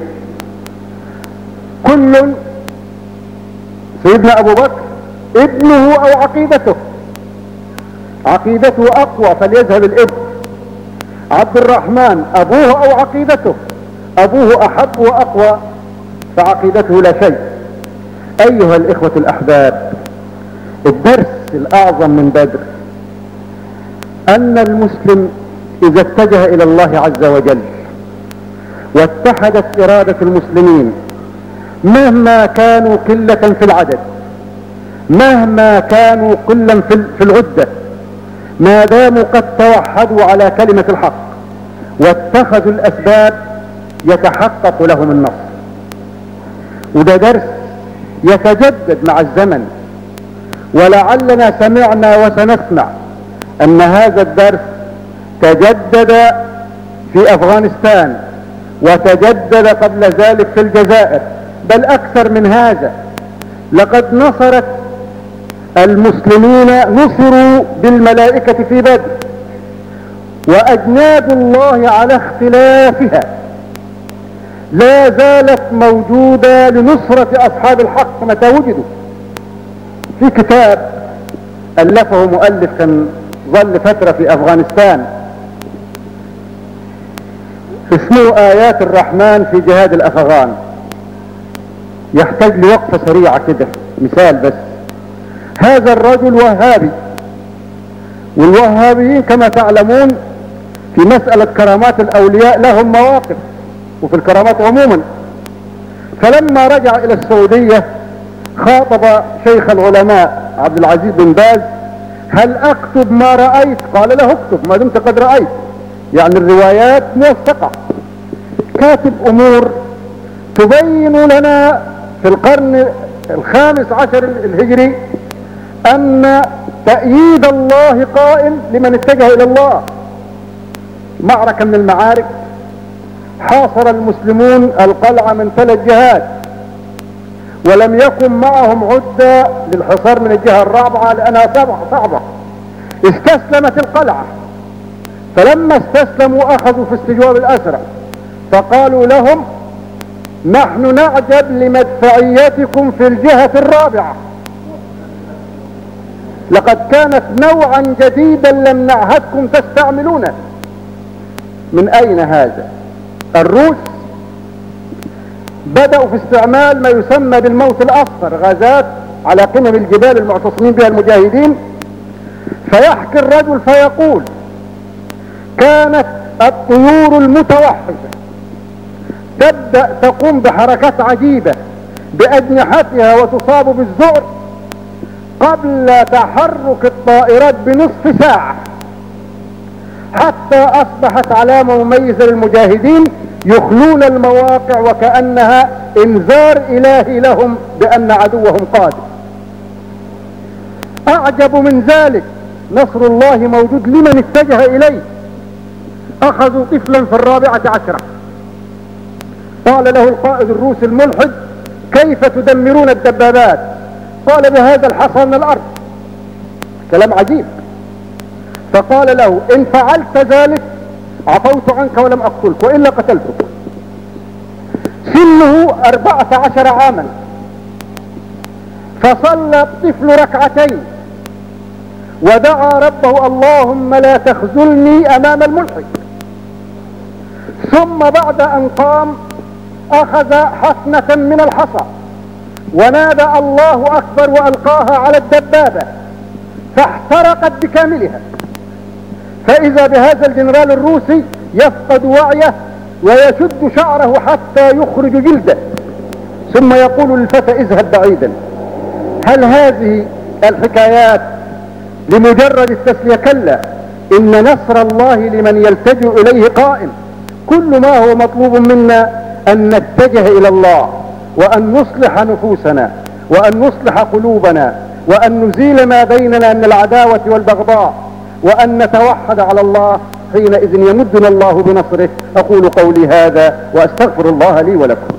S5: كل سيدنا أبو بكر ابنه أو عقيدته، عقيدته أقوى فليذهب الابن. عبد الرحمن أبوه أو عقيدته، أبوه أحب وأقوى فعقيدته لا شيء. أيها الإخوة الأحباب، الدرس الأعظم من بدر أن المسلم إذا اتجه إلى الله عز وجل واتحدت إرادة المسلمين مهما كانوا قلة في العدد، مهما كانوا قلا في العدة، ما داموا قد توحدوا على كلمة الحق واتخذوا الأسباب يتحقق لهم النصر. وده درس يتجدد مع الزمن، ولعلنا سمعنا وسنسمع أن هذا الدرس تجدد في أفغانستان وتجدد قبل ذلك في الجزائر، بل أكثر من هذا. لقد نصرت المسلمين، نصروا بالملائكة في بدر، وأجناد الله على اختلافها لا زالت موجودة لنصرة أصحاب الحق متى وجدوا. في كتاب ألفه مؤلف كان ظل فترة في أفغانستان اسمه آيات الرحمن في جهاد الأفغان، يحتاج لوقفة سريعة كده، مثال بس. هذا الرجل وهابي، والوهابيين كما تعلمون في مسألة كرامات الأولياء لهم مواقف، وفي الكرامات عموما. فلما رجع إلى السعودية خاطب شيخ العلماء عبد العزيز بن باز: هل أكتب ما رأيت؟ قال له: اكتب ما دمت قد رأيت، يعني الروايات موثقة. كاتب أمور تبين لنا في القرن الخامس عشر الهجري أن تأييد الله قائم لمن اتجه إلى الله. معركة من المعارك حاصر المسلمون القلعة من ثلاث جهات، ولم يكن معهم عدة للحصار من الجهة الرابعة لأنها صعبة. استسلمت القلعة، فلما استسلموا أخذوا في استجواب الأسرى، فقالوا لهم: نحن نعجب لمدفعيتكم في الجهة الرابعة، لقد كانت نوعا جديدا لم نعهدكم تستعملونه. من أين هذا؟ الروس بدأوا في استعمال ما يسمى بالموت الأصفر، غازات على قمم الجبال المعتصمين بها المجاهدين. فيحكي الرجل فيقول:
S3: كانت الطيور المتوحشة تبدأ تقوم بحركات عجيبة بأجنحتها وتصاب بالذعر قبل تحرك الطائرات بنصف ساعة، حتى أصبحت علامة مميزة للمجاهدين يخلون المواقع وكأنها إنذار إلهي لهم بأن عدوهم قادم. أعجب من ذلك نصر الله موجود لمن اتجه إليه. أخذوا طفلا في الرابعة عشرة، قال له القائد الروسي الملحد: كيف تدمرون الدبابات؟ قال: بهذا الحصى من الأرض. كلام عجيب. فقال له: إن فعلت ذلك عفوت عنك ولم أقتلك، وإلا قتلتك. سنه أربعة عشر عاما، فصلى الطفل ركعتين ودعا ربه: اللهم لا تخذلني أمام الملحد. ثم بعد أن قام أخذ حصنة من الحصى ونادى الله أكبر وألقاها على الدبابة فاحترقت بكاملها. فإذا بهذا الجنرال الروسي يفقد وعيه ويشد شعره حتى يخرج جلده، ثم يقول للفتى: اذهب بعيدا. هل هذه الحكايات لمجرد التسلية؟ كلا، إن نصر الله لمن يلتجئ إليه قائم. كل ما هو مطلوب منا أن نتجه إلى الله، وأن نصلح نفوسنا، وأن نصلح قلوبنا، وأن نزيل ما بيننا من العداوة والبغضاء، وأن نتوحد على الله. حينئذ يمدنا الله بنصره. أقول قولي هذا وأستغفر الله لي ولكم.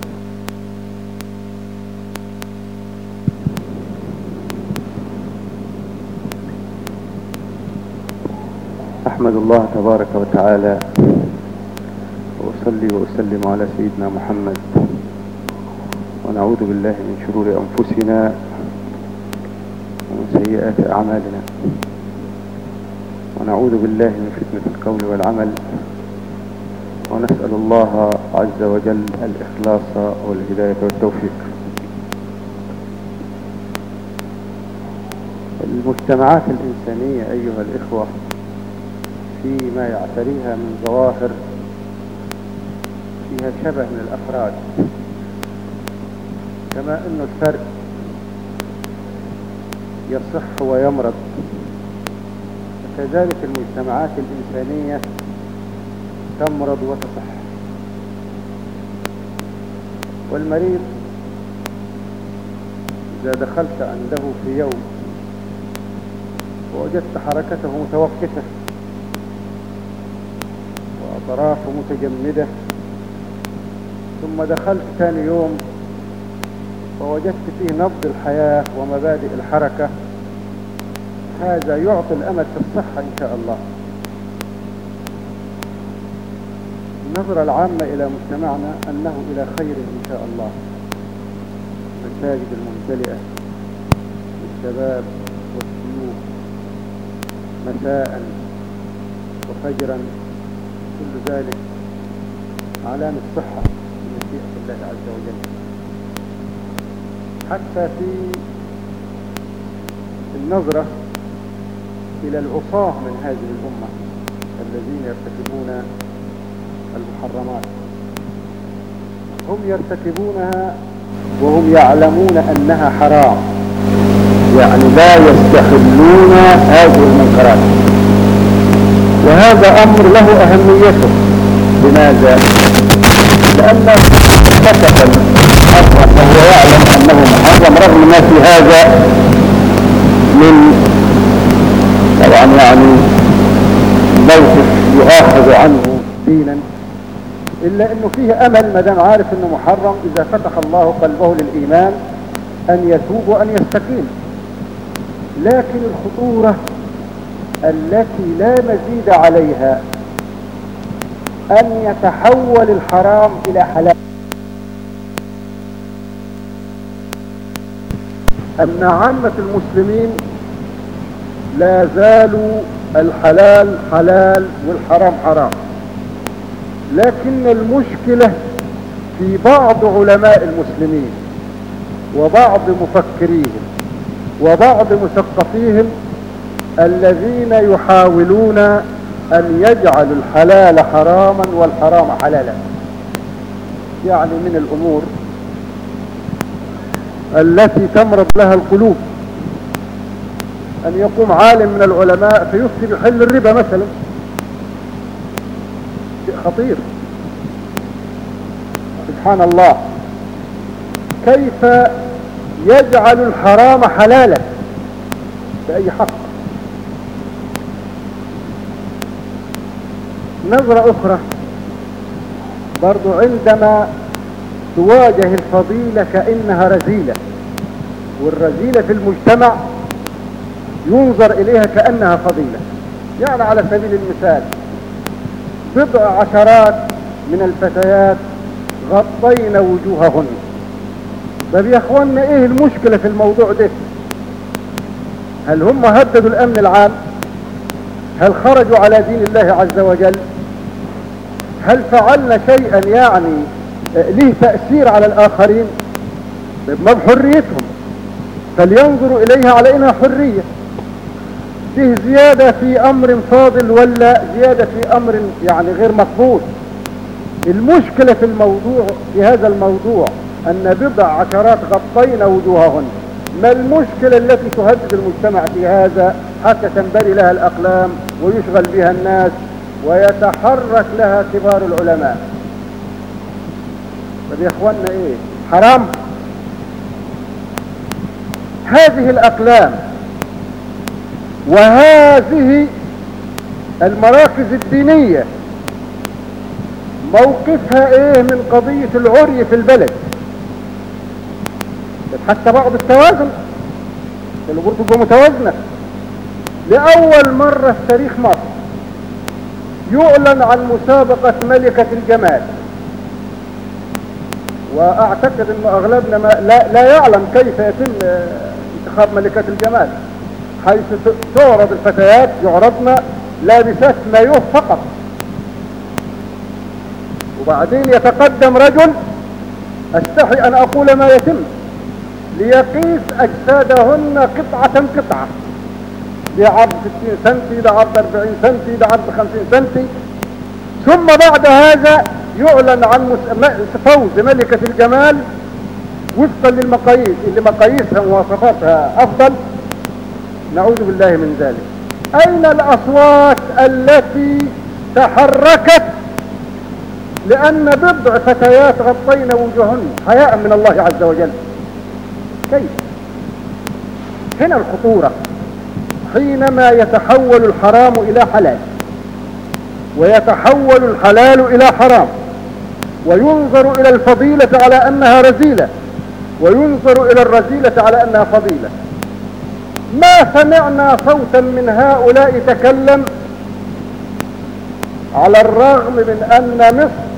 S5: أحمد الله تبارك وتعالى وأصلي وأسلم على سيدنا محمد، ونعوذ بالله من شرور أنفسنا ومن سيئات أعمالنا، ونعوذ بالله من فتنة القول والعمل، ونسأل الله عز وجل الإخلاص والهداية والتوفيق. المجتمعات الإنسانية أيها الإخوة فيما يعتريها من ظواهر فيها شبه من الأفراد، كما أن الفرد يصح ويمرض، فكذلك المجتمعات الإنسانية تمرض وتصح. والمريض إذا دخلت عنده في يوم ووجدت حركته متوقفة وأطرافه متجمدة، ثم دخلت ثاني يوم ووجدت فيه نبض الحياة ومبادئ الحركة، هذا يعطي الأمل في الصحة إن شاء الله. النظرة العامة إلى مجتمعنا أنه إلى خير إن شاء الله. المساجد الممتلئة بالشباب والشيوخ مساء وفجرا، كل ذلك علامة صحة بمشيئة الله عز وجل. حتى في النظرة إلى العصاة من هذه الأمة الذين يرتكبون المحرمات، هم يرتكبونها وهم يعلمون أنها حرام، يعني لا يستحلون هذه المنكرات، وهذا أمر له أهميته. لماذا؟ لأنه ارتكب المحرم وهو يعلم أنه محرم، رغم ما في هذا من طبعا يعني موقف يؤاخذ عنه دينا، إلا أنه فيه أمل ما دام عارف أنه محرم، إذا فتح الله قلبه للإيمان أن يتوب وأن يستقيم. لكن الخطورة التي لا مزيد عليها أن يتحول الحرام إلى حلال، أن عامة المسلمين لا زالوا الحلال حلال والحرام حرام، لكن المشكلة في بعض علماء المسلمين وبعض مفكريهم وبعض مثقفيهم الذين يحاولون
S3: أن يجعل الحلال حراما والحرام حلالا. يعني من الأمور التي تمرض لها القلوب أن يقوم عالم من العلماء فيفتي بحل الربا مثلا، شيء خطير. سبحان الله، كيف يجعل الحرام حلالا بأي حق؟ نظرة أخرى برضو، عندما تواجه الفضيلة كأنها رذيلة، والرذيلة في المجتمع ينظر إليها كأنها فضيلة. يعني على سبيل المثال بضع عشرات من الفتيات غطينا وجوههن. طب يا اخوانا ايه المشكلة في الموضوع ده؟ هل هم هددوا الامن العام؟ هل خرجوا على دين الله عز وجل؟ هل فعلنا شيئا يعني له تأثير على الاخرين؟ ما بحريتهم، فلينظروا اليها على انها حرية. فيه زيادة في امر فاضل ولا زيادة في امر يعني غير مقبول؟ المشكلة في الموضوع في هذا الموضوع ان بضع عشرات غطينا وجوههن. ما المشكلة التي تهدد المجتمع في هذا حتى تنبري لها الاقلام ويشغل بها الناس ويتحرك لها كبار العلماء؟ طب يا اخوانا ايه حرام؟ هذه الاقلام وهذه المراكز الدينية موقفها ايه من قضية العري في البلد؟ حتى بعض التوازن، الامور تبقى متوازنة. لأول مرة في تاريخ مصر يعلن عن مسابقة ملكة الجمال، واعتقد ان اغلبنا ما لا, لا يعلم كيف يتم انتخاب ملكة الجمال، حيث تعرض الفتيات يعرضن لابسات مايوه فقط، وبعدين يتقدم رجل استحي ان اقول ما يتم ليقيس اجسادهن قطعة قطعة، ده عرض ستين سنتي، ده عرض اربعين سنتي، ده عرض خمسين سنتي. ثم بعد هذا يعلن عن فوز ملكة الجمال وفقا للمقاييس اللي مقاييسها ومواصفاتها افضل. نعوذ بالله من ذلك. اين الاصوات التي تحركت لان بضع فتيات غطينا وجوههن حياء من الله عز وجل؟ كيف؟ هنا الخطورة، حينما يتحول الحرام الى حلال ويتحول الحلال الى حرام وينظر الى الفضيلة على انها رذيلة وينظر الى الرذيلة على انها فضيلة. ما سمعنا صوتا من هؤلاء تكلم على الرغم من ان مصر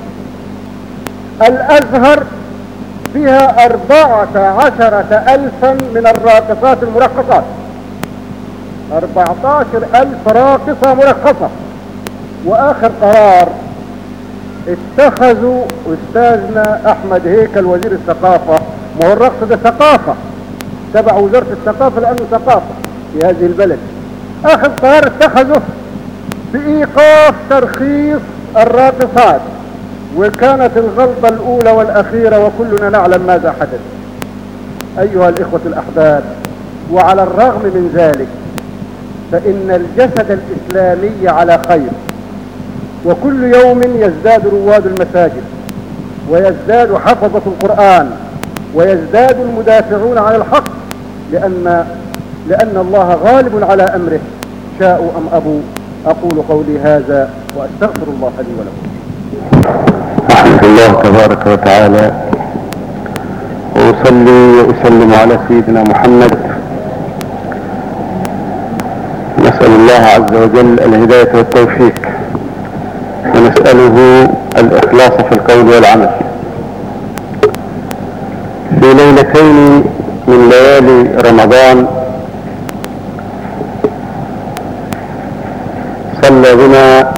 S3: الازهر فيها اربعة عشرة الفا من الراقصات المرخصات، اربعة عشر الف راقصة مرخصة. واخر قرار اتخذوا استاذنا احمد هيكل وزير الثقافة، ما هو الرقص ده ثقافة تبع وزارة الثقافة لانه ثقافة في هذه البلد. اخر قرار اتخذه بايقاف ترخيص الراقصات، وكانت الغلطة الاولى والاخيرة وكلنا نعلم ماذا حدث. ايها الاخوة الاحباب، وعلى الرغم من ذلك فان الجسد الاسلامي على خير، وكل يوم يزداد رواد المساجد ويزداد حفظة القرآن ويزداد المدافعون عن الحق، لأن لأن الله غالب على أمره شاءوا أم أبوا. أقول قولي هذا وأستغفر الله لي ولكم.
S5: أحمد الله تبارك وتعالى وأصلي وأسلم على سيدنا محمد. نسأل الله عز وجل الهداية والتوفيق، ونسأله الإخلاص في القول والعمل. في ليلتين من ليالي رمضان صلى بنا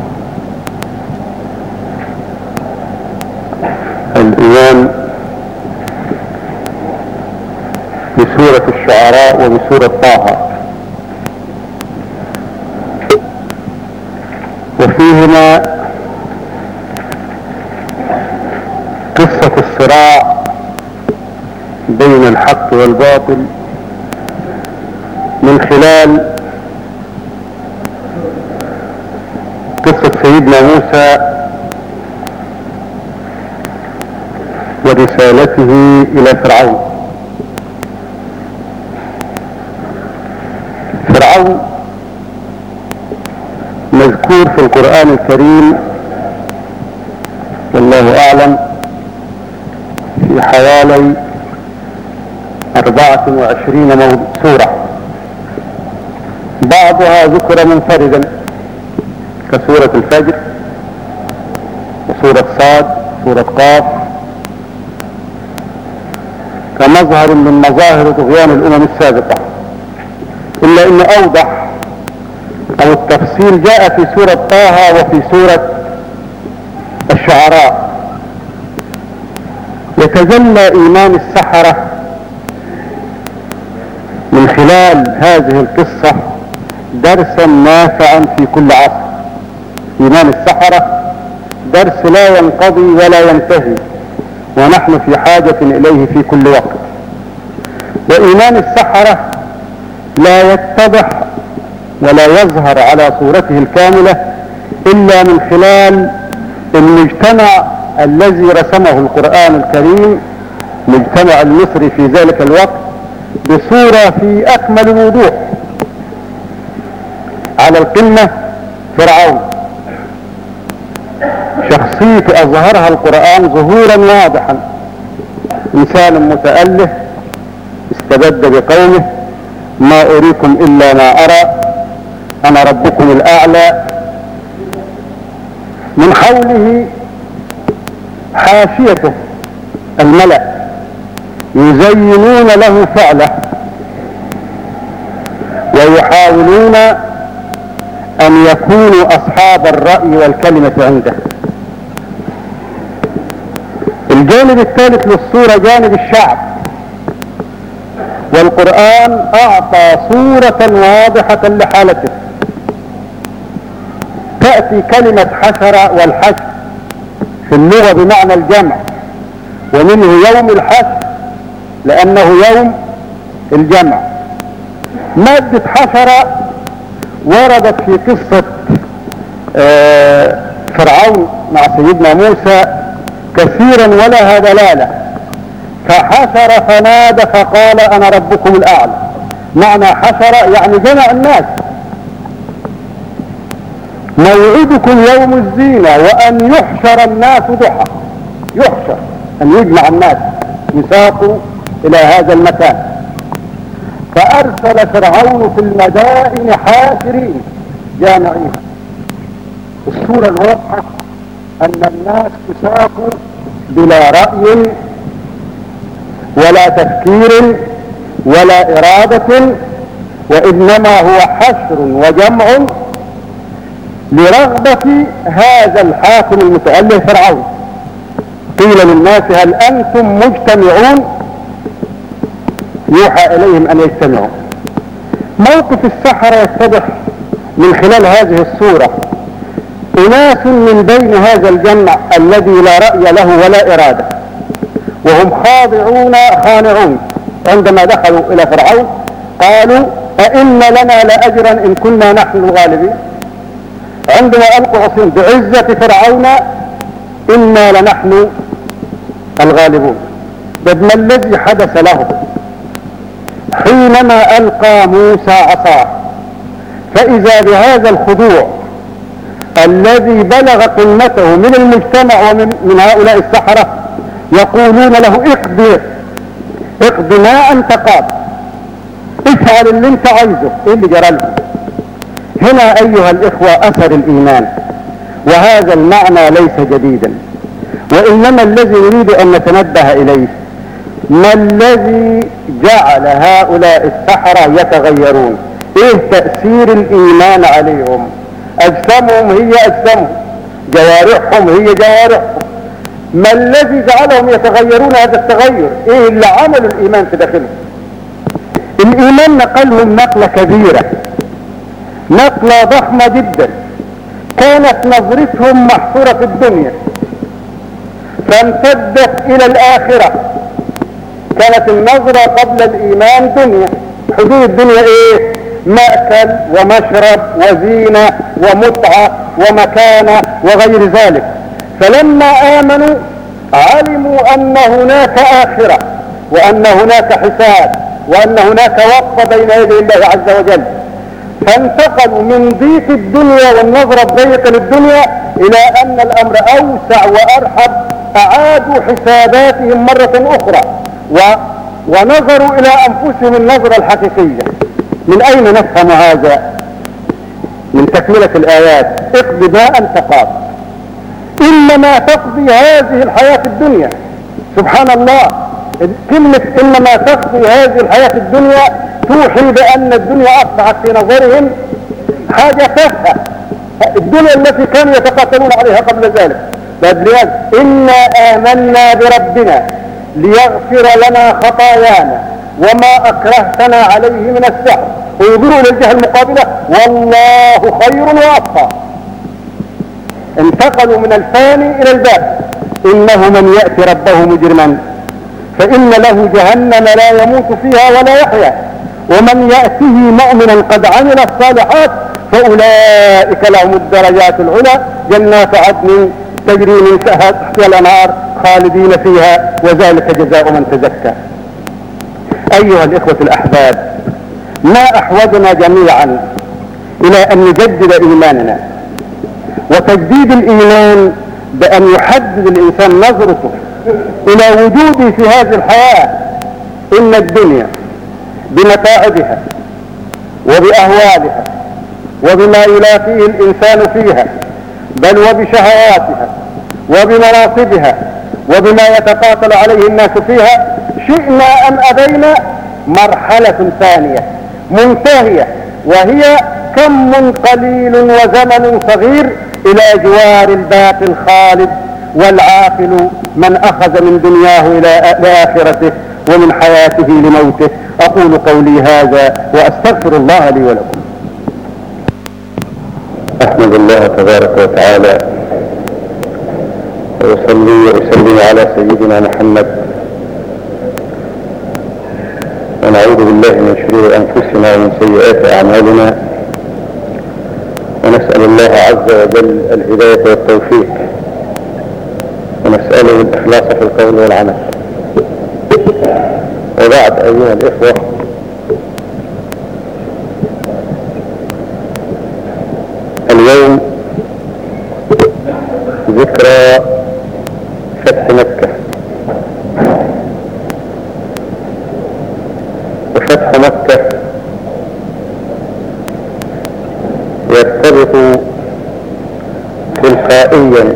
S5: الإمام بسورة الشعراء وبسورة طه. وفيهما قصة الصراع بين الحق والباطل من خلال قصة سيدنا موسى ورسالته إلى فرعون. فرعون مذكور في القرآن الكريم والله أعلم في حوالي أربعة وعشرين سورة، بعضها ذكر منفردا كسورة الفجر وسورة صاد، سورة قاف، كمظهر من مظاهر طغيان الأمم السابقة، إلا أن أوضح أو التفصيل جاء في سورة طه وفي سورة الشعراء. يتجلى إيمان السحرة من خلال هذه القصة درسا نافعا في كل عصر. إيمان السحرة درس لا ينقضي ولا ينتهي، ونحن في حاجة إليه في كل وقت. وإيمان السحرة لا يتضح ولا يظهر على صورته الكاملة إلا من خلال المجتمع الذي رسمه القرآن الكريم، مجتمع المصري في ذلك الوقت، بصورة في أكمل الوضوح. على القمة فرعون، شخصية أظهرها القرآن ظهورا واضحا، إنسان متأله استبد بقومه، ما أريكم إلا ما أرى، أنا ربكم الأعلى. من حوله حاشيته الملأ يزينون له فعله ويحاولون أن يكونوا أصحاب الرأي والكلمة عنده. الجانب الثالث للصورة جانب الشعب، والقرآن أعطى صورة واضحة لحالته. تأتي كلمة حشر والحشر في اللغة بمعنى الجمع، ومنه يوم الحشر لأنه يوم الجمع. مادة حشر وردت في قصة فرعون مع سيدنا موسى كثيرا ولها دلالة. فحشر فنادى فقال أنا ربكم الأعلى. معنى حشر يعني جمع الناس. موعدكم يوم الزينة وأن يحشر الناس ضحى. يحشر أن يجمع الناس، يساقوا إلى هذا المكان. فأرسل فرعون في المدائن حاشرين جامعين. الصورة الواضحة أن الناس تساقوا بلا رأي ولا تفكير ولا إرادة، وإنما هو حشر وجمع لرغبة هذا الحاكم المتأله فرعون. قيل للناس هل أنتم مجتمعون؟ يوحى إليهم أن يجتمعوا. موقف السحرة يتضح من خلال هذه الصورة. أناس من بين هذا الجمع الذي لا رأي له ولا إرادة، وهم خاضعون خانعون. عندما دخلوا إلى فرعون قالوا أئن لنا لأجرا إن كنا نحن الغالبين. عندما ألقوا عصيهم بعزة فرعون إنا لنحن الغالبون. بل ما الذي حدث له حينما ألقى موسى عصاه؟ فإذا بهذا الخضوع الذي بلغ قمته من المجتمع ومن من هؤلاء السحرة يقولون له اقضي اقضي ما أنت قاد، افعل اللي انت عايزه. ايه اللي جرى له هنا أيها الإخوة؟ أثر الإيمان. وهذا المعنى ليس جديدا، وإنما الذي نريد أن نتنبه إليه ما الذي جعل هؤلاء السحرة يتغيرون؟ ايه تأثير الإيمان عليهم؟ أجسامهم هي أجسامهم، جوارحهم هي جوارحهم. ما الذي جعلهم يتغيرون هذا التغير؟ ايه اللي عمل الإيمان في داخلهم؟ الإيمان نقلهم نقلة كبيرة، نقلة ضخمة جدا،
S3: كانت نظرتهم محصورة في الدنيا فامتدت الى الاخرة. كانت النظرة قبل الايمان دنيا، حدود الدنيا ايه؟ مأكل ومشرب وزينة ومتعة ومكانة وغير ذلك. فلما آمنوا علموا أن هناك آخرة وأن هناك حساب وأن هناك وقفة بين يدي الله عز وجل، فانتقلوا من ضيق الدنيا والنظرة الضيقة للدنيا إلى أن الأمر أوسع وأرحب. أعادوا حساباتهم مرة أخرى و... ونظروا إلى أنفسهم النظرة الحقيقية. من أين نفهم هذا؟ من تكملة الآيات: اقض ما أنت قاض، إنما تقضي هذه الحياة الدنيا. سبحان الله، كلمة إنما تقضي هذه الحياة الدنيا توحي بأن الدنيا أصبحت في نظرهم حاجة تافهة، الدنيا التي كانوا يتقاتلون عليها قبل ذلك. إنا آمنا بربنا ليغفر لنا خطايانا وما أكرهتنا عليه من السحر، وينظروا إلى الجهة المقابلة: والله خير وأبقى. انتقلوا من الفاني إلى الباقي. إنه من يأتي ربه مجرما فإن له جهنم لا يموت فيها ولا يحيا، ومن يأته مؤمنا قد عمل الصالحات فأولئك لهم الدرجات العلى جنات عدن تجري من تحتها الأنهار خالدين فيها وذلك جزاء من تزكى. أيها الإخوة الأحباب، ما أحوجنا جميعا إلى أن نجدد إيماننا، وتجديد الإيمان بأن يحدد الإنسان نظرته إلى وجوده في هذه الحياة. إن الدنيا بمتاعبها وبأهوالها وبما يلاقيه الإنسان فيها، بل وبشهواتها وبمناصبها وبما يتقاتل عليه الناس فيها، شئنا أم أبينا مرحلة ثانية منتهية، وهي كم قليل وزمن صغير إلى جوار الباقي الخالد والعاقل من أخذ من دنياه إلى آخرته ومن حياته لموته. أقول قولي هذا وأستغفر الله لي ولكم.
S5: أحمد الله تبارك وتعالى وأصلي وأسلم على سيدنا محمد، ونعوذ بالله من شرور أنفسنا ومن سيئات أعمالنا، ونسأل الله عز وجل الهداية والتوفيق، ونسأله الإخلاص في القول والعمل. وبعد، أيها الإخوة، اليوم ذكرى فتح مكة، وفتح مكة يرتبط تلقائيا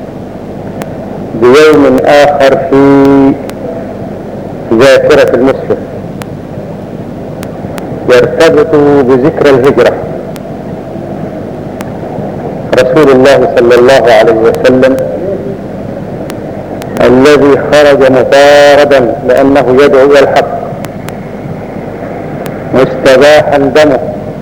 S5: بيوم آخر في ذاكرة المسلم، يرتبط بذكرى الهجرة. رسول الله صلى الله عليه وسلم الذي خرج مطاردا لأنه يدعو إلى الحق، مستباحا دمه،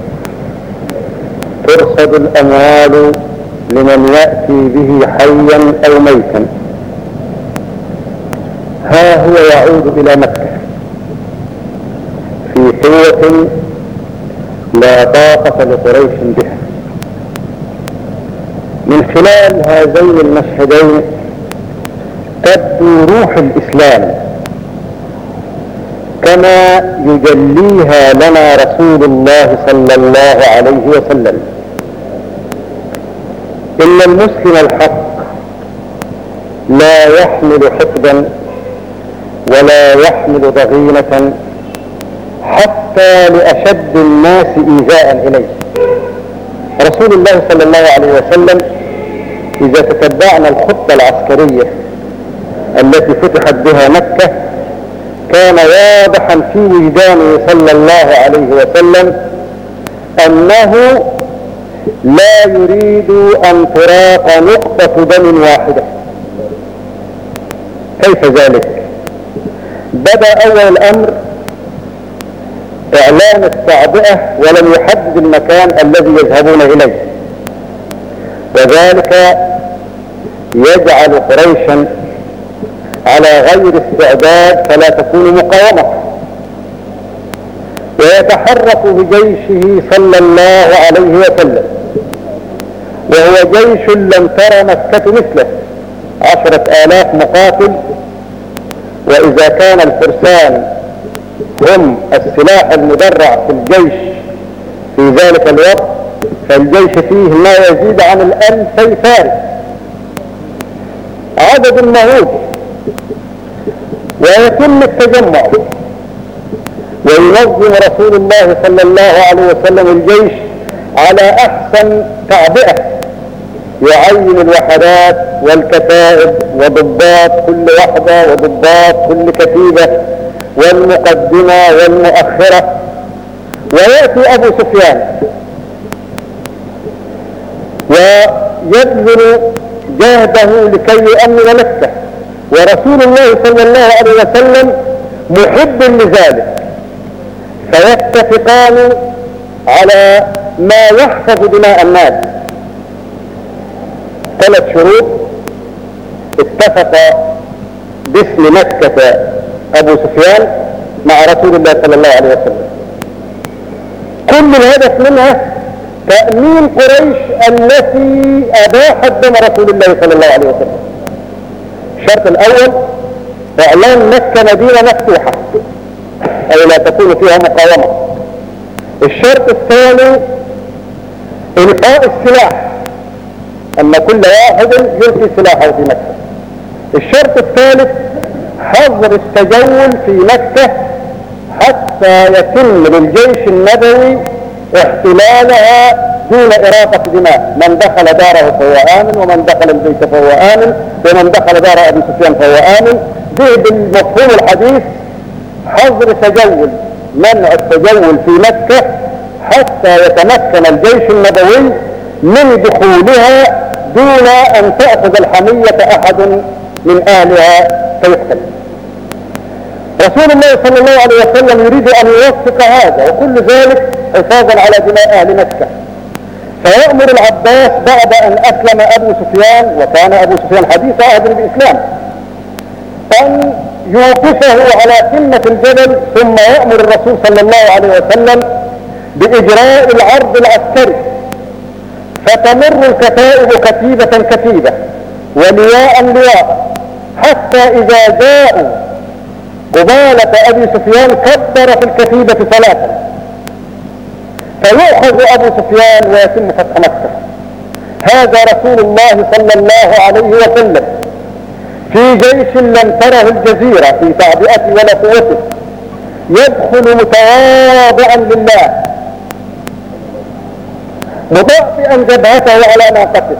S5: ترصد الأموال لمن يأتي به حيا أو ميتا، ها هو يعود إلى مكة في قوة لا طاقة لقريش بها. من خلال هذين المشهدين تبدو روح الإسلام كما يجليها لنا رسول الله صلى الله عليه وسلم. إن المسلم الحق لا يحمل حقدا ولا يحمل ضغينة حتى لأشد الناس إيذاء إليه. رسول الله صلى الله عليه وسلم إذا تتبعنا الخطة العسكرية التي فتحت بها مكة، كان واضحا في وجدانه صلى الله عليه وسلم أنه لا يريد أن تراق نقطة دم واحدة. كيف ذلك؟ بدأ أول الأمر إعلان التعبئة ولم يحدد المكان الذي يذهبون إليه،
S1: وذلك يجعل قريشا على غير استعداد فلا تكون مقاومة، ويتحرك بجيشه صلى الله عليه وسلم وهو جيش لم تر مكة مثله، عشرة آلاف مقاتل. وإذا كان الفرسان هم السلاح المدرع في الجيش في ذلك الوقت، فالجيش فيه ما يزيد عن الألفي فارس، عدد مهول. ويتم التجمع وينظم رسول الله صلى الله عليه وسلم الجيش على أحسن تعبئة، يعين الوحدات والكتائب وضباط كل وحدة وضباط كل كتيبة والمقدمة والمؤخرة. ويأتي أبو سفيان ويبذل جهده لكي يؤمن مكة، ورسول الله صلى الله عليه وسلم محب لذلك، فيتفقان على ما يحفظ دماء الناس. ثلاث شروط اتفق باسم مكة أبو سفيان مع رسول الله صلى الله عليه وسلم، كل الهدف منها تأمين قريش التي أباحت دم رسول الله صلى الله عليه وسلم. الشرط الأول إعلان مكة مدينة مفتوحة أي لا تكون فيها مقاومة. الشرط الثاني إلقاء السلاح، أن كل واحد يلقي سلاحه في مكة. الشرط الثالث حظر التجول في مكة حتى يتم للجيش النبوي احتلالها دون إراقة دماء، من دخل داره فهو آمن، ومن دخل البيت فهو آمن، ومن دخل دار أبي سفيان فهو آمن. به بالمفهوم الحديث حظر تجول، منع التجول في مكة حتى يتمكن الجيش النبوي من دخولها دون أن تأخذ الحمية أحد من أهلها فيقتل. رسول الله صلى الله عليه وسلم يريد أن يوفق هذا وكل ذلك حفاظا على دماء أهل مكة، فيأمر العباس بعد أن أسلم أبو سفيان، وكان أبو سفيان حديث عهد بالإسلام، أن يوقفه على قمة الجبل، ثم يأمر الرسول صلى الله عليه وسلم بإجراء العرض العسكري، فتمر الكتائب كتيبة كتيبة ولواء لواء، حتى إذا جاءوا قبالة أبي سفيان كبر في الكتيبة ثلاثا، فيؤخذ أبو سفيان ويتم فتح مكة. هذا رسول الله صلى الله عليه وسلم في جيش لم تره الجزيرة في تعبئته ولا قوته، يدخل متواضعا لله مطأطئا جبهته على ناقته،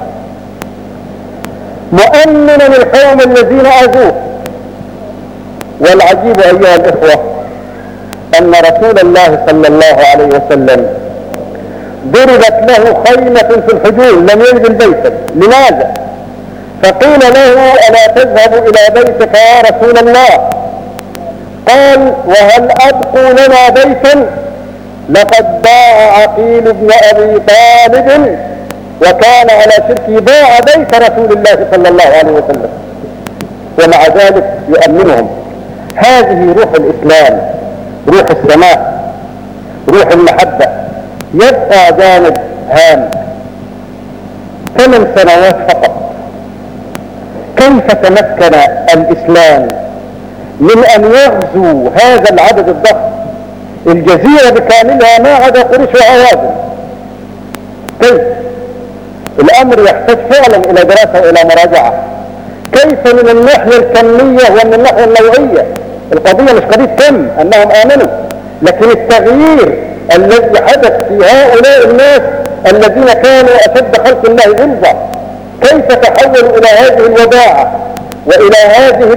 S1: مؤمنا القوم الذين آذوه. والعجيب أيها الإخوة أن رسول الله صلى الله عليه وسلم ضربت له خيمة في الحجون، لم ينزل بيتا. لماذا؟ فقيل له ألا تذهب إلى بيتك يا رسول الله؟ قال وهل أبقوا لنا بيتا؟ لقد باع عقيل بن أبي طالب وكان على شركه باع بيت رسول الله صلى الله عليه وسلم، ومع ذلك يؤمنهم. هذه روح الإسلام، روح السماء، روح المحبة. يبقى جانب هام، ثمان سنوات فقط كيف تمكن الإسلام من أن يغزو هذا العدد الضخم؟ الجزيرة بكاملها ما عدا قريش وعوازم. كيف؟ الأمر يحتاج فعلا إلى دراسة وإلى مراجعة. كيف من الناحية الكمية ومن الناحية النوعية؟ القضية مش قضية كم أنهم آمنوا، لكن التغيير الذي حدث في هؤلاء الناس الذين كانوا أشد خلق الله غلظة، كيف تحولوا إلى هذه الوداعة وإلى هذه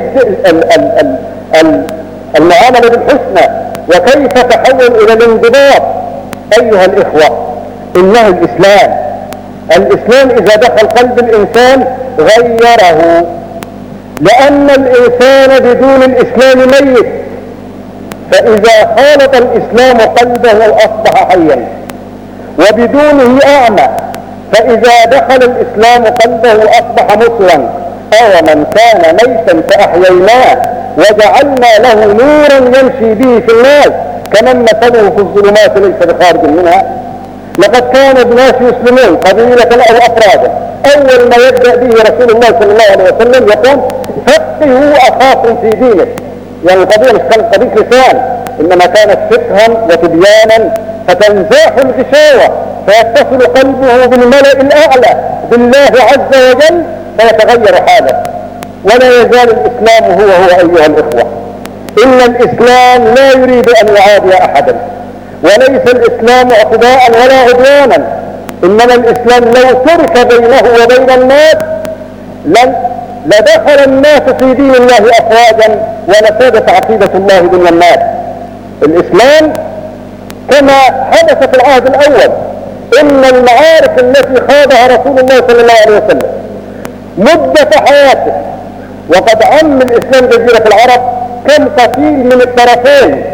S1: المعاملة بالحسنى، وكيف تحولوا إلى الانضباط. أيها الإخوة، إنه الإسلام الإسلام إذا دخل قلب الإنسان غيره، لأن الإنسان بدون الإسلام ميت، فإذا خالط الإسلام قلبه أصبح حيا، وبدونه أعمى،
S3: فإذا دخل الإسلام قلبه أصبح مسلما. أو من كان ميتا فأحييناه وجعلنا له نورا يمشي به في الناس كمن مثله في الظلمات ليس بخارج منها. لقد كان الناس يسلمون قبيلة أو أفرادا. أول ما يبدأ به رسول الله صلى الله عليه وسلم يقول فقهوا أخاكم في دينه. يعني القضية مش كانت قضية لسان، إنما كانت فقها وتبيانا، فتنزاح الغشاوة فيتصل قلبه بالملأ الأعلى بالله عز وجل فيتغير حاله. ولا يزال الإسلام هو هو أيها الإخوة. إن الإسلام لا يريد أن يعادي أحدا، وليس الإسلام عقداء ولا عدوانا، إنما الإسلام لو ترك بينه وبين الناس لن لدخل الناس في دين الله أفواجا ولسادت عقيدة الله دون الناس. الإسلام كما حدث في العهد الأول، إن المعارك التي خاضها رسول الله صلى الله عليه وسلم مدة حياته، وقد عم الإسلام جزيرة العرب كم قتيل من الطرفين.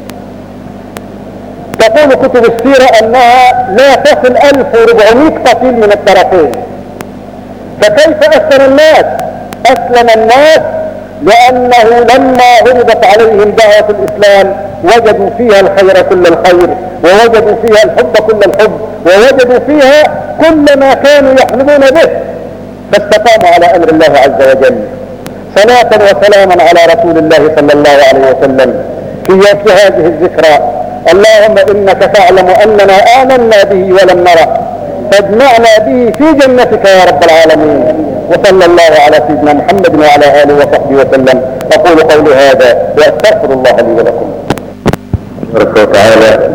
S3: تقول كتب السيرة أنها لا تصل ألف وأربعمائة قتيل من الطرفين. فكيف أسلم الناس؟ أسلم الناس لأنه لما عرضت عليهم دعوة الإسلام وجدوا فيها الخير كل الخير، ووجدوا فيها الحب كل الحب، ووجدوا فيها كل ما كانوا يحلمون به، فاستقاموا على أمر الله عز وجل. صلاة وسلاما على رسول الله صلى الله عليه وسلم في هذه الذكرى. اللهم إنك تعلم أننا آمنا به ولم نره، فاجمعنا به في جنتك يا رب العالمين. وصلى الله على سيدنا محمد وعلى آله وصحبه وسلم. أقول قولي هذا وأستغفر الله لي ولكم.
S5: تبارك وتعالى،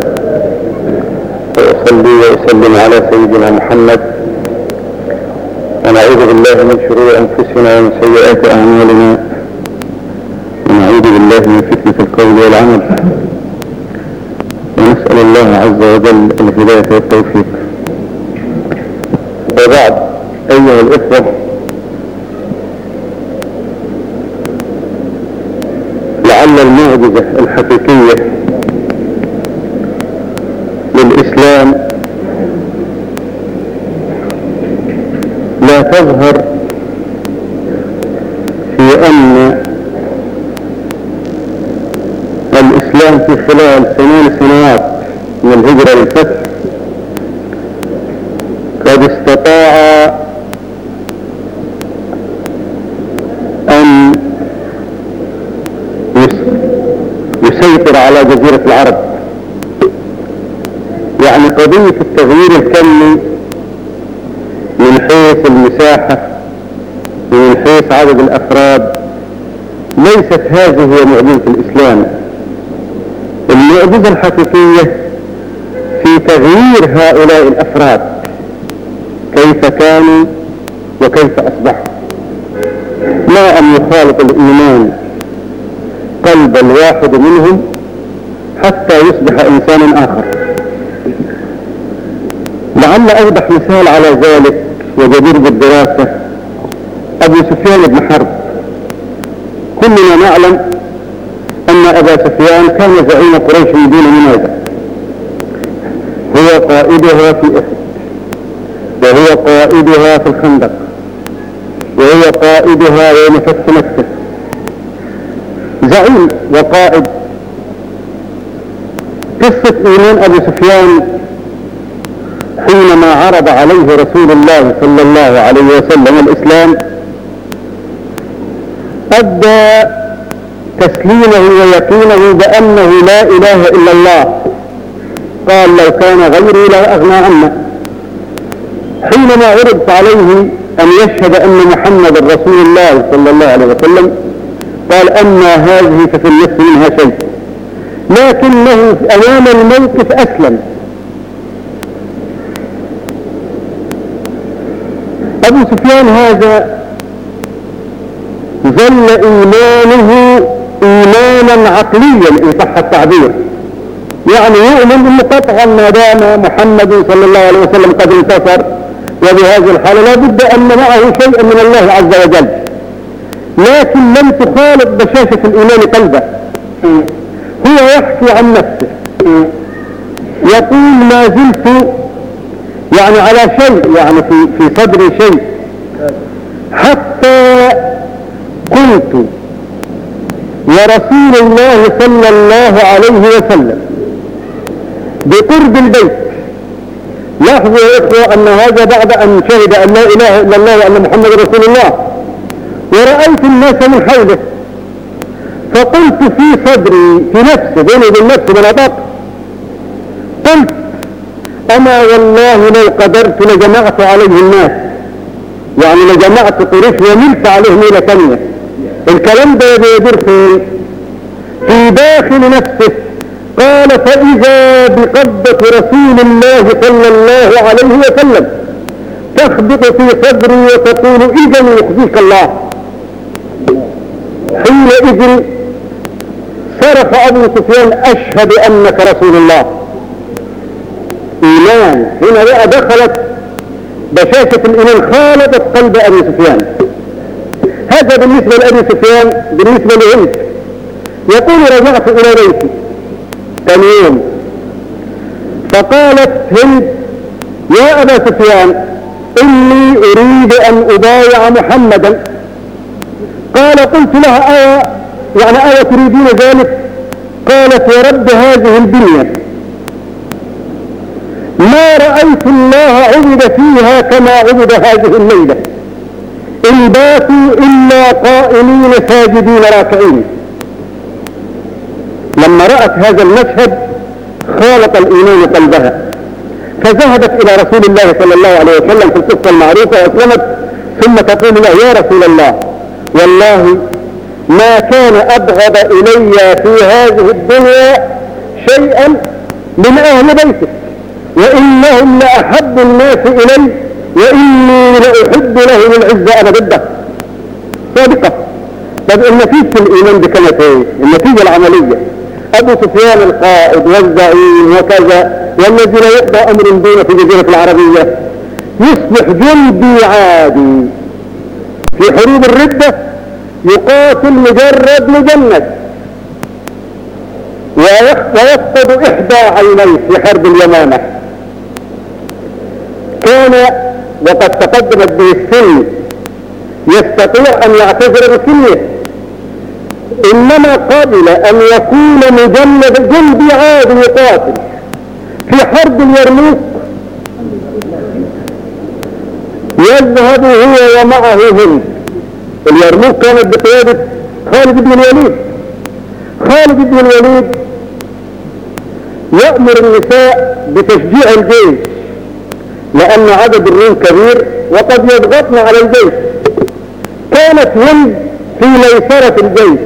S5: وأصلي وأسلم على سيدنا محمد، ونعوذ بالله من شرور أنفسنا ومن سيئات أعمالنا، ونعوذ بالله من فتنة القول والعمل، ونسأل الله عز وجل الهداية والتوفيق. وبعد، أيها الإخوة، لعل المعجزة الحقيقية للإسلام لا تظهر في أن الإسلام في خلال ثمان سنوات من الهجرة للفتح قد استطاع أن يسيطر على جزيرة العرب. يعني قضية التغيير الكمي من حيث المساحة ومن حيث عدد الأفراد ليست هذه هي معجزة الإسلام. المعجزة الحقيقية في تغيير هؤلاء الأفراد، كيف كانوا وكيف أصبحوا. لا أن يخالط الإيمان قلب الواحد منهم حتى يصبح إنسانا آخر. لعل أوضح مثال على ذلك وجدير بالدراسة أبو سفيان بن حرب. كلنا نعلم أن أبا سفيان كان زعيم قريش من دون منازع، هو قائدها في أحد، وهو قائدها في الخندق، وهو قائدها يوم فتح مكة. زعيم وقائد. قصة إيمان أبو سفيان حينما عرض عليه رسول الله صلى الله عليه وسلم الإسلام أدى تسليمه ويقينه بأنه لا إله إلا الله. قال لو كان غيري لا أغنى عنا. حينما عرض عليه أن يشهد أن محمد رسول الله صلى الله عليه وسلم قال أما هذه ففي النفس منها شيء، لكنه أمام الموقف أسلم. أبو سفيان هذا ظل إيمانه إيمانا عقليا إن صح التعبير، يعني يؤمن أنه قطعا ما دام محمد صلى الله عليه وسلم قد انتصر، وبهذه الحالة لا بد أن معه شيء من الله عز وجل، لكن لم تخالط بشاشة الإيمان قلبه. هو يحكي عن نفسه يقول ما زلت
S1: يعني على شيء، يعني في في صدري شيء، حتى قلت ورسول الله صلى الله عليه وسلم بقرب البيت. لاحظوا يا إخوة أن هذا بعد أن شهد أن لا إله إلا الله وأن محمد رسول الله، ورأيت الناس من حوله، فقلت في صدري في نفسي بيني وبين نفسي بنطق، قلت أما والله لو قدرت لجمعت عليه الناس، يعني لجمعت قريش وملت عليه ميلة ثانية. الكلام ده بيدور في في داخل نفسه. قال فإذا بقبضة رسول الله صلى الله عليه وسلم تخبط في صدري وتقول إذا يخزيك الله. حينئذ صرخ أبو سفيان أشهد أنك رسول الله. إيمان هنا بقى دخلت بشاشة الإيمان، خالطت قلب أبي سفيان. هذا بالنسبة لأبي سفيان. بالنسبة لهند يقول رجعت إلى بيتي ثاني يوم، فقالت هند يا أبا سفيان إني أريد أن أبايع محمدا. قال قلت لها آية يعني آية تريدين ذلك؟ قالت يا رب هذه الدنيا ما رأيت الله عبد فيها كما عبد هذه الليلة، إن باتوا إلا قائمين ساجدين راكعين. لما رأت هذا المشهد خالط الإيمان قلبها، فذهبت إلى رسول الله صلى الله عليه وسلم في القصة المعروفة وأسلمت، ثم تقول له يا رسول الله والله ما كان أبغض إلي في هذه الدنيا شيئا من أهل بيتك، وإنهم لأحب الناس إلي، وإني لأحب لهم العزة أنا ضده. صادقة. طب النتيجة الإيمان دي كانت ايه؟ النتيجة العملية أبو سفيان القائد والزعيم وكذا، والذي لا يقضى أمر دونه في الجزيرة العربية، يصبح جندي عادي في حروب الردة، يقاتل مجرد مجند، ويفقد إحدى عينيه في حرب اليمامة. كان وقد تقدمت به السن يستطيع أن يعتذر بسنه، إنما قبل أن يكون مجند جندي عادي يقاتل في حرب اليرموك، يذهب هو ومعه هند. اليرموك كانت بقيادة خالد بن الوليد. خالد بن الوليد يأمر النساء بتشجيع الجيش، لأن عدد الروم كبير وقد يضغطن على الجيش. كانت هند في ميسرة الجيش،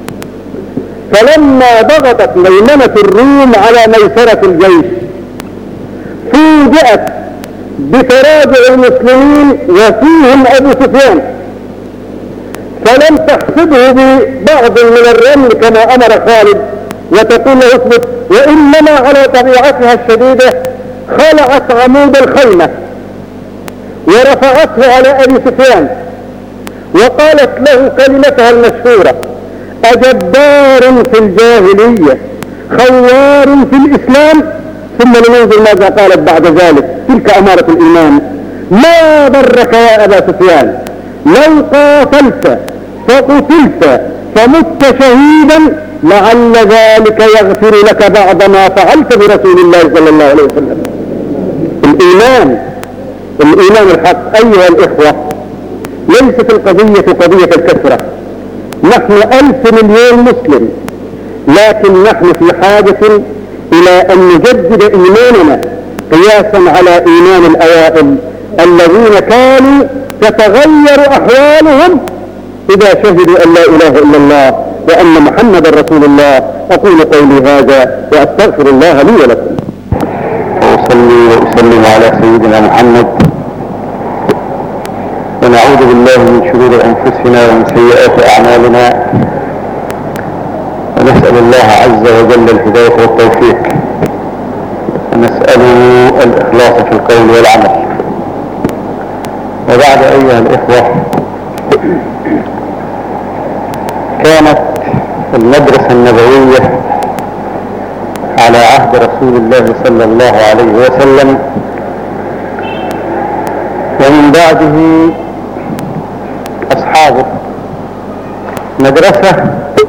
S1: فلما ضغطت ميمنة الروم على ميسرة الجيش فوجئت بتراجع المسلمين وفيهم أبو سفيان، فلم تحسبه ببعض من الرمل كما أمر خالد وتقول له اثبت، وإنما على طبيعتها الشديدة خلعت عمود الخيمة ورفعته على أبي سفيان وقالت له كلمتها المشهورة: أجبار في الجاهلية خوار في الإسلام. ثم لننظر ماذا قالت بعد ذلك، تلك أمارة الإيمان. ما ضرك يا أبا سفيان لو قاتلت فقتلت فمت شهيدا، لعل ذلك يغفر لك بعد ما فعلت برسول الله صلى الله عليه وسلم. الإيمان الإيمان الحق أيها الإخوة ليست القضية قضية الكثرة. نحن ألف مليون مسلم، لكن نحن في حاجة إلى أن نجدد إيماننا قياسا على إيمان الأوائل الذين كانوا تتغير أحوالهم إذا شهدوا أن لا إله إلا الله وأن محمد رسول الله. أقول قولي هذا وأستغفر الله لي ولكم.
S5: وأصلي وأسلم على سيدنا محمد، ونعوذ بالله من شرور أنفسنا ومن سيئات أعمالنا، ونسأل الله عز وجل الهداية والتوفيق، ونسأله الإخلاص في القول والعمل. وبعد أيها الإخوة، كانت المدرسة النبوية على عهد رسول الله صلى الله عليه وسلم ومن بعده أصحابه. مدرسة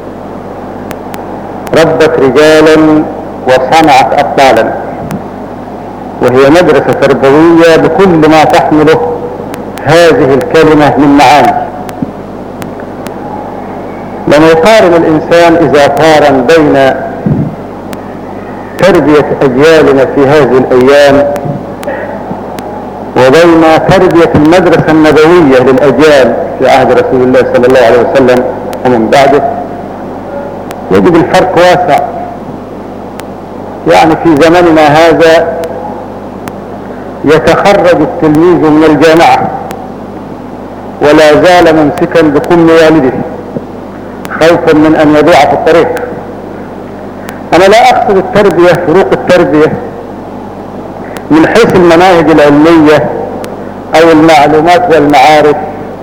S5: ربت رجالا وصنعت أبطالا، وهي مدرسة تربوية بكل ما تحمله هذه الكلمة من معاني. لما يقارن الإنسان إذا قارن بين تربية أجيالنا في هذه الأيام وبين تربية المدرسة النبوية للأجيال في عهد رسول الله صلى الله عليه وسلم ومن بعده، يجد الفرق واسع. يعني في زمننا هذا يتخرج التلميذ من الجامعة ولا زال ممسكا بكم والده خوفا من أن يضيع في الطريق. أنا لا أقصد التربية، فروق التربية من حيث المناهج العلمية أو المعلومات والمعارف،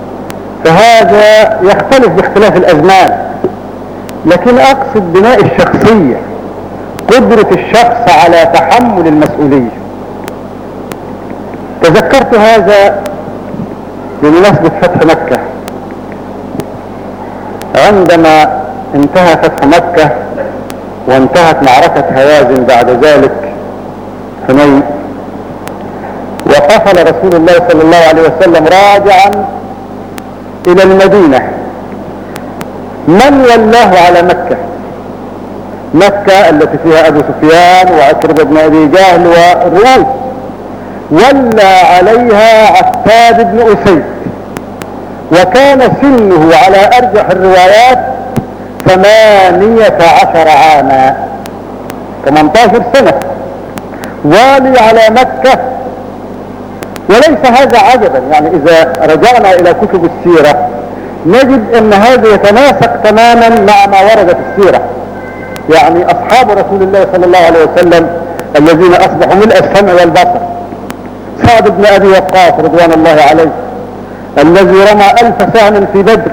S5: فهذا يختلف باختلاف الأزمان، لكن أقصد بناء الشخصية، قدرة الشخص على تحمل المسؤولية. تذكرت هذا بمناسبة فتح مكة. عندما انتهى فتح مكة وانتهت معركة هوازن بعد ذلك حنين، وقفل رسول الله صلى الله عليه وسلم راجعا إلى المدينة. من ولاه على مكة؟ مكة التي فيها أبو سفيان وعكرمة بن أبي جهل والرؤوس، ولى عليها عتاب بن أسيد، وكان سنه على أرجح الروايات ثمانية عشر عاما، ثمانية عشر سنة والي على مكة. وليس هذا عجبا، يعني إذا رجعنا إلى كتب السيرة نجد أن هذا يتناسق تماما مع ما ورد في السيرة. يعني أصحاب رسول الله صلى الله عليه وسلم الذين أصبحوا ملء السمع والبصر، سعد بن أبي وقاص رضوان الله عليه الذي رمى ألف سهم في بدر،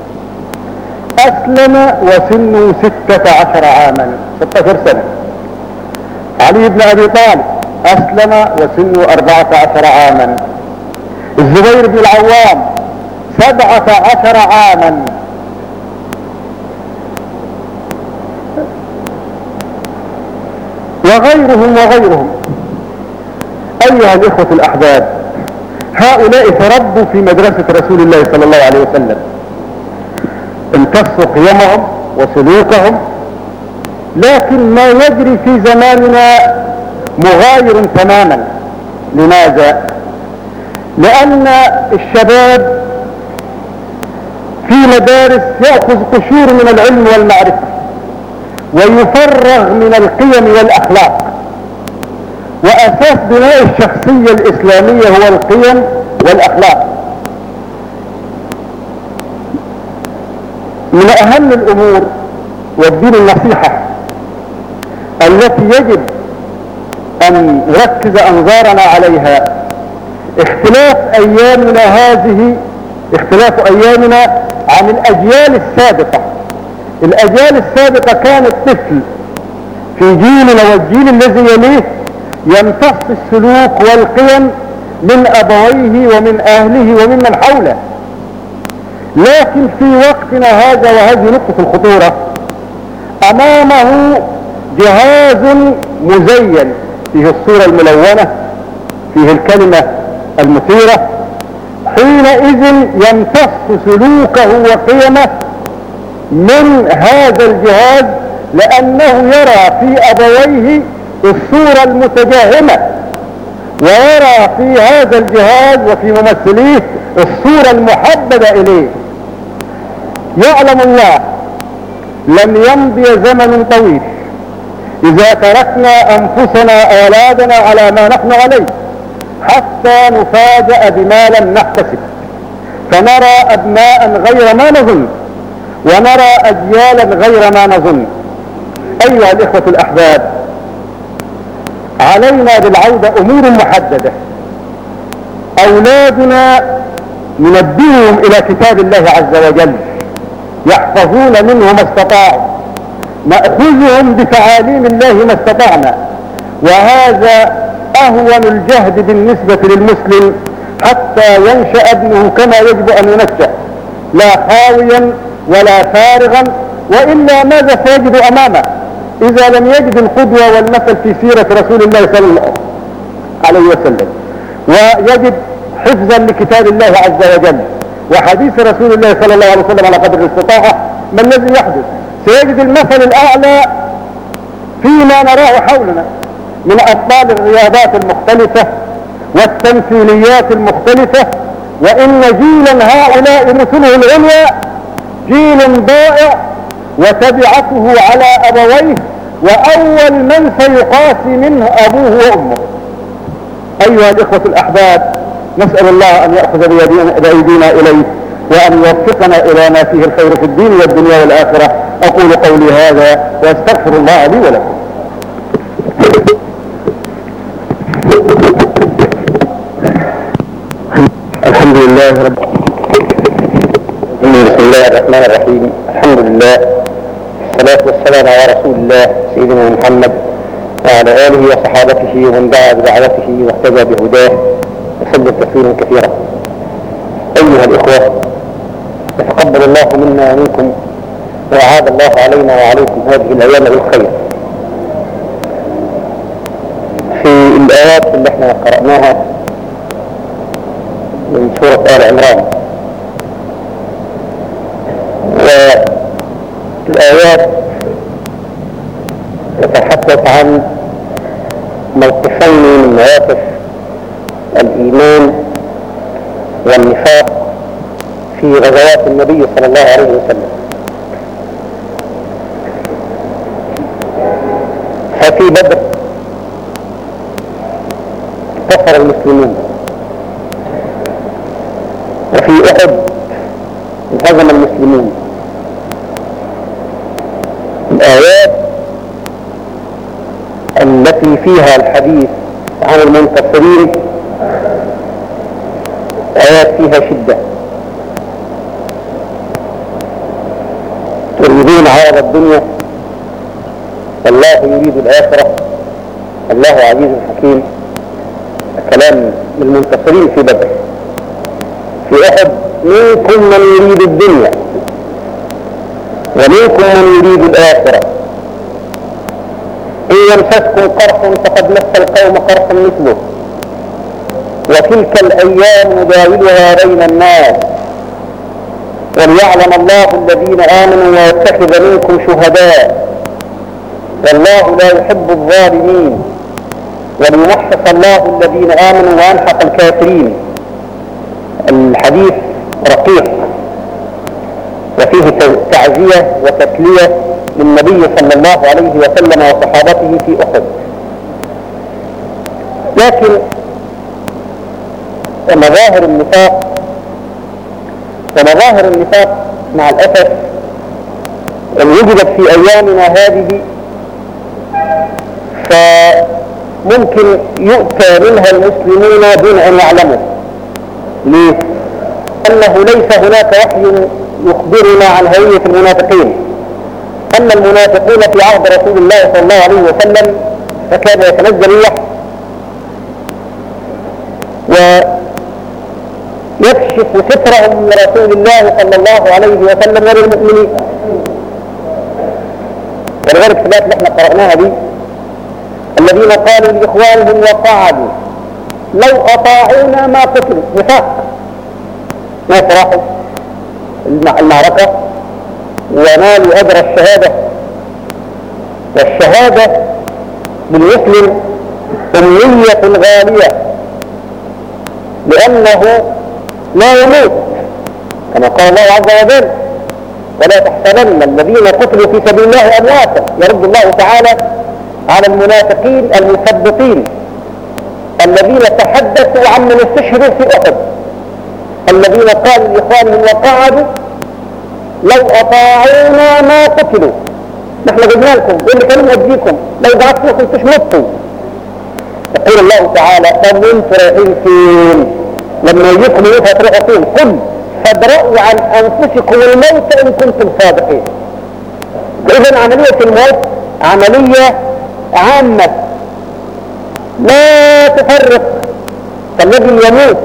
S5: أسلم وسنه ستة عشر عاما، ستة عشر سنة. علي بن أبي طالب أسلم وسنه أربعة عشر عاما. الزبير بن العوام سبعة عشر عاما. وغيرهم وغيرهم. أيها الإخوة الأحباب، هؤلاء تربوا في مدرسة رسول الله صلى الله عليه وسلم، امتصوا قيمهم وسلوكهم، لكن ما يجري في زماننا مغاير تماما. لماذا؟ لأن الشباب في مدارس يأخذ قشور من العلم والمعرفة ويفرغ من القيم والأخلاق، وأساس بناء الشخصية الإسلامية هو القيم والأخلاق. من أهم الأمور والدين النصيحة التي يجب أن نركز أنظارنا عليها اختلاف أيامنا هذه، اختلاف أيامنا عن الأجيال السابقة. الأجيال السابقة كانت طفل في جيلنا والجيل الذي يليه يمتص السلوك والقيم من أبويه ومن أهله ومن من حوله، لكن في وقتنا هذا، وهذه نقطة الخطورة، أمامه جهاز مزين فيه الصورة الملونة، فيه الكلمة المثيرة، حينئذ يمتص سلوكه وقيمه من هذا الجهاز، لأنه يرى في أبويه الصورة المتجاهمة، ويرى في هذا الجهاز وفي ممثليه الصورة المحببة إليه. يعلم الله لن يمضي زمن طويل إذا تركنا أنفسنا أولادنا على ما نحن عليه حتى نفاجأ بما لم نحتسب، فنرى أبناء غير ما نظن ونرى أجيالا غير ما نظن. أيها الإخوة الأحباب، علينا بالعودة أمور محددة. أولادنا ننبههم إلى كتاب الله عز وجل، يحفظون منه ما استطاعوا، نأخذهم بتعاليم الله ما استطعنا، وهذا أهون الجهد بالنسبة للمسلم
S3: حتى ينشأ ابنه كما يجب ان ينشأ، لا خاويا ولا فارغا، والا ماذا سيجد امامه اذا لم يجد القدوة والمثل في سيرة رسول الله صلى الله عليه وسلم، ويجد حفظا لكتاب الله عز وجل وحديث رسول الله صلى الله عليه وسلم على قدر الاستطاعة. ما الذي يحدث؟ سيجد المثل الاعلى فيما نراه حولنا من ابطال الرياضات المختلفة والتمثيليات المختلفة، وان جيلا هؤلاء مثله العليا جيل ضائع وتبعته على ابويه، واول من سيقاسي منه ابوه وامه. ايها الاخوة الاحباب، نسأل الله ان يأخذ بأيدينا اليه وان يوفقنا الى ما فيه الخير في الدين والدنيا والاخرة. اقول قولي هذا واستغفر الله لي ولكم.
S2: الحمد لله رب العالمين. بسم الله الرحمن الرحيم. الحمد لله والصلاة والسلام على رسول الله سيدنا محمد وعلى آله وصحابته ومن دعا بدعوته واهتدى بهداه وسلم تسليما كثيرا. أيها الإخوة، يتقبل الله منا ومنكم وأعاد الله علينا وعليكم هذه الأيام بالخير. في الآيات اللي احنا قرأناها من سورة آل عمران، والآيات تتحدث عن موقفين من مواقف الإيمان والنفاق في غزوات النبي صلى الله عليه وسلم. ففي بدر انتصر المسلمون، وفي أحد انهزم المسلمون. الآيات التي فيها الحديث عن المنتصرين آيات فيها شدة. تريدون عرض الدنيا والله يريد الآخرة، الله عزيز حكيم. كلام للمنتصرين في بدر. في أحد منكم من يريد الدنيا ومنكم من يريد الآخرة، إن يمسسكم قرح فقد مس القوم قرح مثله، وتلك الأيام نداولها بين الناس وليعلم الله الذين آمنوا ويتخذ منكم شهداء والله لا يحب الظالمين وليمحص الله الذين آمنوا ويمحق الكافرين. الحديث رقيق وفيه تعزية وتسلية للنبي صلى الله عليه وسلم وصحابته في أحد. لكن مظاهر النفاق ومظاهر النفاق مع الأسف إن وجدت في أيامنا هذه فممكن يؤتى منها المسلمون دون أن يعلموا. ليه؟ أنه ليس هناك وحي يخبرنا عن هوية المنافقين. أما المنافقون في عهد رسول الله صلى الله عليه وسلم فكان يتنزل الوحي ويكشف سترهم من رسول الله صلى الله عليه وسلم وللمؤمنين. ولذلك في الآيات اللي احنا قرأناها دي، الذين قالوا لإخوانهم وقعدوا لو أطاعونا ما قتلوا. نفاق. ناس راحوا المعركة ونالوا أجر الشهادة، والشهادة بالمسلم أمنية غالية لأنه لا يموت كما قال الله عز وجل ولا تحسبن الذين قتلوا في سبيل الله أمواتا. يرد الله تعالى على المنافقين المثبطين الذين تحدثوا عن من استشهدوا في أحد، الذين قالوا لإخوانهم وقعدوا لو أطاعونا ما قتلوا، نحن جبنا لكم واللي كانوا مؤديكم لو بعثتوا كنتش متوا. يقول الله تعالى طب انتوا رايحين فين؟ لما يجيكم يوفى تروحوا فين؟ قل فادرأوا عن أنفسكم الموت إن كنتم صادقين. إذن عملية الموت عملية عامة لا تفرق. فالذي يموت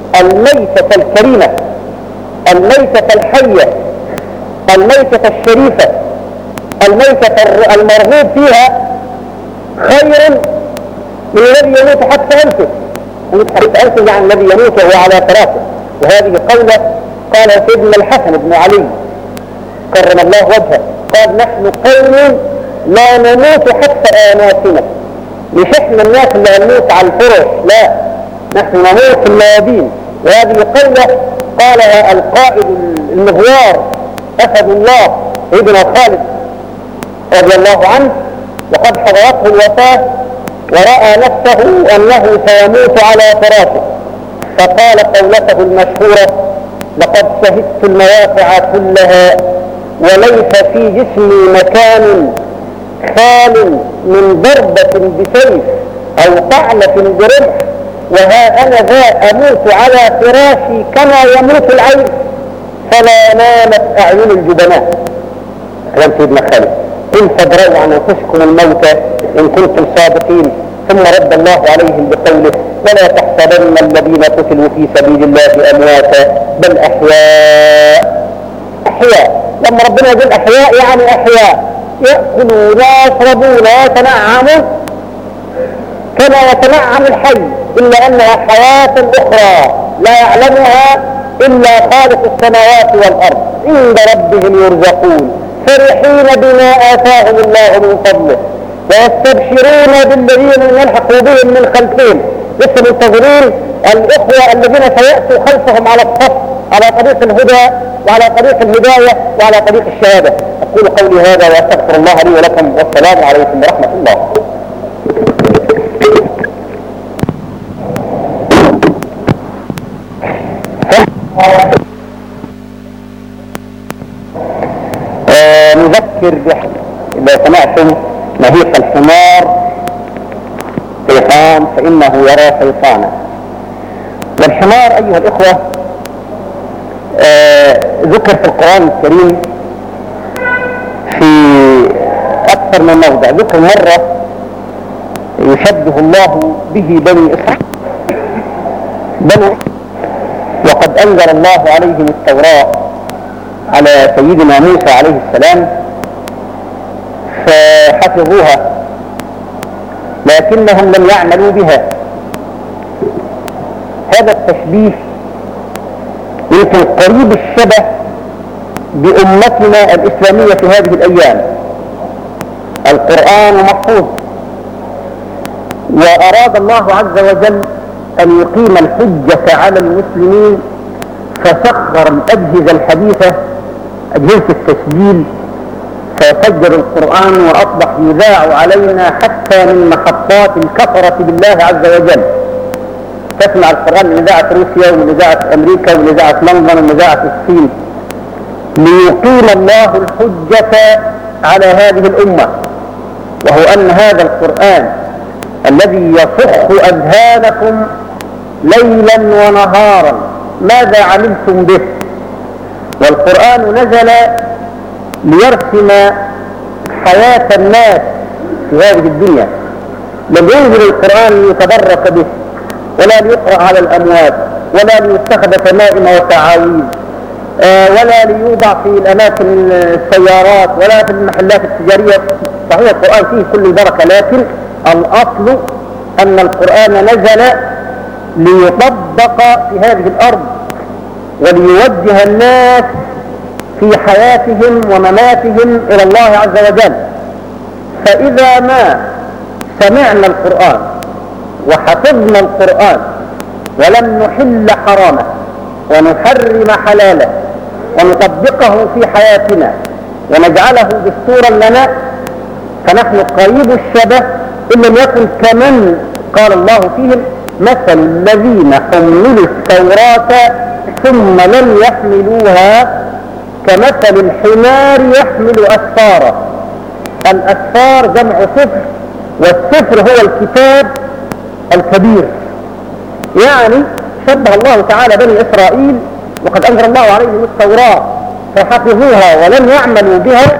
S2: الميتة الكريمة، الميتة الحية، الميتة الشريفة، الميتة المرغوب فيها خير من الذي يموت حتى أنفه. يموت حتى أنفه يعني الذي يموت وهو على فراشه. وهذه قولة قال سيدنا الحسن بن علي كرم الله وجهه، قال نحن قوم لا نموت حتى آناتنا. مش احنا الناس اللي هنموت على الفرش، لا، نحن نموت في الميادين. وهذه قولة قالها القائد المغوار أسد الله سيدنا خالد رضي الله عنه، وقد حضرته الوفاة ورأى نفسه أنه سيموت على فراشه، فقال قولته المشهورة: لقد شهدت المواقع كلها وليس في جسمي مكان خال من ضربة بسيف أو طعنة برمح، وها أنا ذا أموت على فراشي كما يموت العين، فلا نامت أعين الجبناء. كلام سيدنا خالد: إن تدروا عن أنفسكم الموت إن كنتم صادقين. ثم رد الله عليهم بقوله: ولا تحسبن الذين قتلوا في سبيل الله أمواتا بل أحياء. أحياء، لما ربنا يقول أحياء يعني أحياء، يأكلون ويشربون ويتنعمون كما يتنعم الحي، إلا أنها حياة أخرى لا يعلمها إلا خالق السماوات والأرض، عند ربهم يرزقون فرحين بما آتاهم الله من فضله ويستبشرون بالذين يلحقوا بهم من خلفهم. لسه منتظرين الإخوة الذين سيأتوا خلفهم على الصف على طريق الهدى وعلى طريق الهداية وعلى طريق الشهادة. أقول قولي هذا وأستغفر الله لي ولكم، والسلام عليكم ورحمة الله. آه نذكر بحد إذا سمعتم نهيق الحمار شيطان فإنه يرى شيطانا. والحمار أيها الإخوة آه ذكر في القرآن الكريم في أكثر من موضع. ذكر مرة يشبه الله به بني إسرائيل بني وقد أنزل الله عليهم التوراة على سيدنا موسى عليه السلام فحفظوها لكنهم لم يعملوا بها. هذا التشبيه يمكن قريب الشبه بأمتنا الإسلامية في هذه الأيام. القرآن محفوظ وأراد الله عز وجل أن يقيم الحجة على المسلمين فسخر الأجهزة الحديثة أجهزة التسجيل فسجل القرآن وأصبح يذاع علينا حتى من محطات الكفرة بالله عز وجل. تسمع القرآن من إذاعة روسيا ومن إذاعة أمريكا ومن إذاعة لندن ومن إذاعة الصين ليقيم الله الحجة على هذه الأمة، وهو أن هذا القرآن الذي يصخ أذهانكم ليلا ونهارا ماذا عملتم به. والقرآن نزل ليرسم حياة الناس في هذه الدنيا، لم ينزل القرآن ليتبرك به ولا ليقرأ على الأموات ولا ليتخذ تمائم وتعاويذ آه ولا ليوضع في الأماكن السيارات ولا في المحلات التجارية. صحيح القرآن فيه كل البركة، لكن الأصل أن القرآن نزل ليطبق في هذه الأرض وليوجه الناس في حياتهم ومماتهم إلى الله عز وجل. فإذا ما سمعنا القرآن وحفظنا القرآن ولم نحل حرامه ونحرم حلاله ونطبقه في حياتنا ونجعله دستورا لنا فنحن قريب الشبه إن لم يكن كمن قال الله فيهم: مثل الذين حملوا التوراة ثم لم يحملوها كمثل الحمار يحمل أسفارا. الأسفار جمع سفر، والسفر هو الكتاب الكبير. يعني شبه الله تعالى بني إسرائيل وقد أنزل الله عليهم التوراة فحفظوها ولم يعملوا بها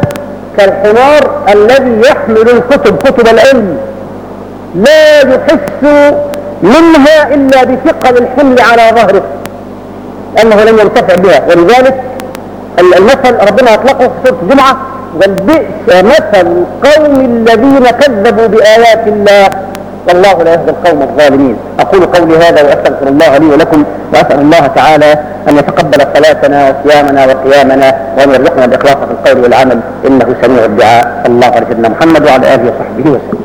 S2: كالحمار الذي يحمل الكتب كتب العلم لا يحس
S1: منها إلا بثقل الحمل على ظهره أنه لم ينتفع بها. ولذلك المثل ربنا أطلقه في سورة الجمعة: والبئس مثل القوم الذين كذبوا بآيات الله والله لا يهدي القوم الظالمين. أقول قولي هذا وأستغفر الله لي ولكم، وأسأل الله تعالى أن يتقبل صلاتنا وصيامنا وقيامنا وأن يرزقنا الإخلاص في القول والعمل إنه سميع الدعاء. الله على سيدنا محمد وعلى آله وصحبه وسلم.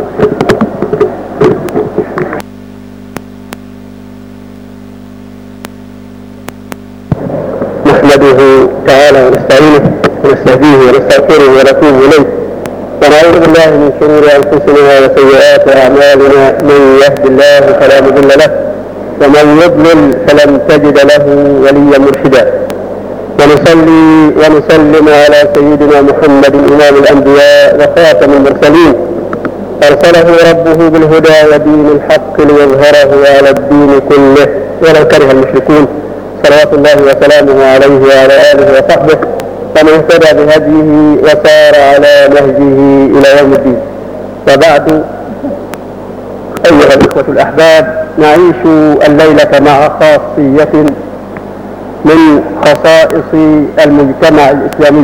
S5: نحمده تعالى ونستعينه ونستهديه ونستغفره ونتوب إليه، ونعوذ بالله من شرور أنفسنا وسيئات أعمالنا. من يهد الله فلا مضل له ومن يضلل فلن تجد له وليا مرشدا. ونصلي ونسلم على سيدنا محمد إمام الأنبياء وخاتم المرسلين، أرسله ربه بالهدى ودين الحق ليظهره على الدين كله ولو كره المشركون، صلوات الله وسلامه عليه وعلى آله وصحبه ومن اهتدى بهديه وسار على نهجه إلى يوم الدين. وبعد، أيها الإخوة الأحباب، نعيش الليلة مع خاصية من خصائص المجتمع الإسلامي،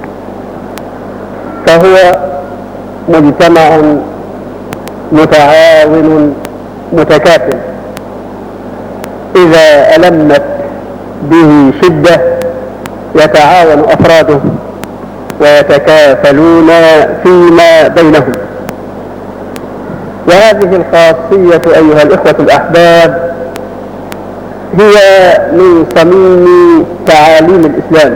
S5: فهو مجتمع متعاون متكافل. إذا ألمت به شدة يتعاون أفراده ويتكافلون فيما بينهم. وهذه الخاصية أيها الإخوة الأحباب هي من صميم تعاليم الإسلام،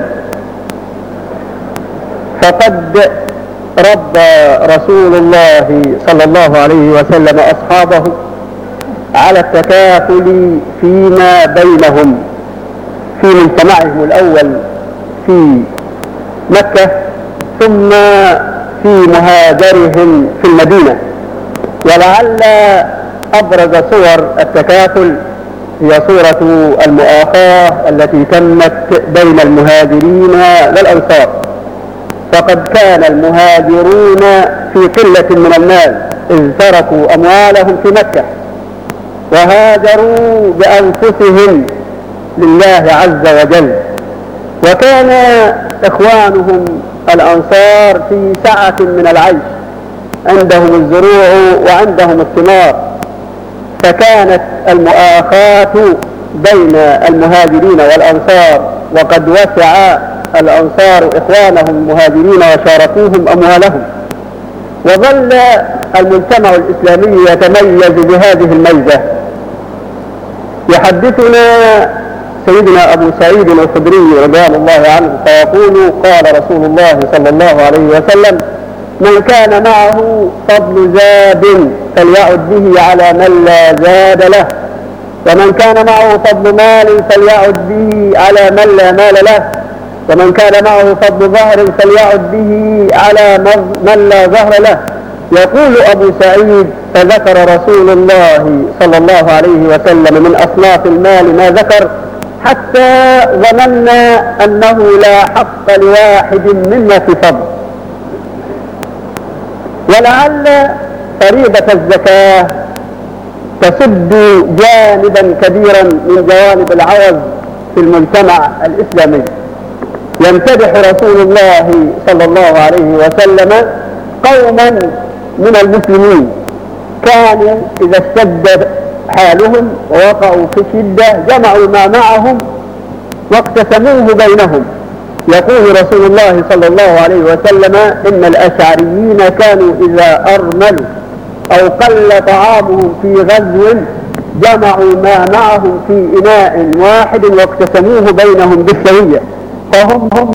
S5: فقد ربى رسول الله صلى الله عليه وسلم أصحابه على التكافل فيما بينهم في مجتمعهم الأول في مكة، ثم في مهاجرهم في المدينة. ولعل أبرز صور التكافل هي صورة المؤاخاة التي تمت بين المهاجرين والأنصار، فقد كان المهاجرون في قلة من المال إذ تركوا أموالهم في مكة وهاجروا بأنفسهم لله عز وجل، وكان إخوانهم الأنصار في سعة من العيش، عندهم الزروع وعندهم الثمار، فكانت المؤاخاة بين المهاجرين والأنصار، وقد وسع الأنصار إخوانهم المهاجرين وشاركوهم أموالهم. وظل المجتمع الإسلامي يتميز بهذه الميزة. يحدثنا سيدنا أبو سعيد الخدري رضوان الله عنه فيقول: قال رسول الله صلى الله عليه وسلم: من كان معه فضل زاد فليعد به على من لا زاد له، ومن كان معه فضل مال فليعد به على من لا مال له، ومن كان معه فضل ظهر فليعد به على من لا ظهر له. يقول أبو سعيد: فذكر رسول الله صلى الله عليه وسلم من أصناف المال ما ذكر، حتى ظننا أنه لا حق لواحد منا في فضل. ولعل فريضة الزكاة تسد جانبا كبيرا من جوانب العوز في المجتمع الإسلامي. يمتدح رسول الله صلى الله عليه وسلم قوما من المسلمين كانوا إذا اشتد حالهم ووقعوا في شدة جمعوا ما معهم واقتسموه بينهم. يقول رسول الله صلى الله عليه وسلم: إن الأشعريين كانوا إذا أرملوا أو قل طعامهم في غزو جمعوا ما معهم في إناء واحد واقتسموه بينهم بالسوية، فهم هم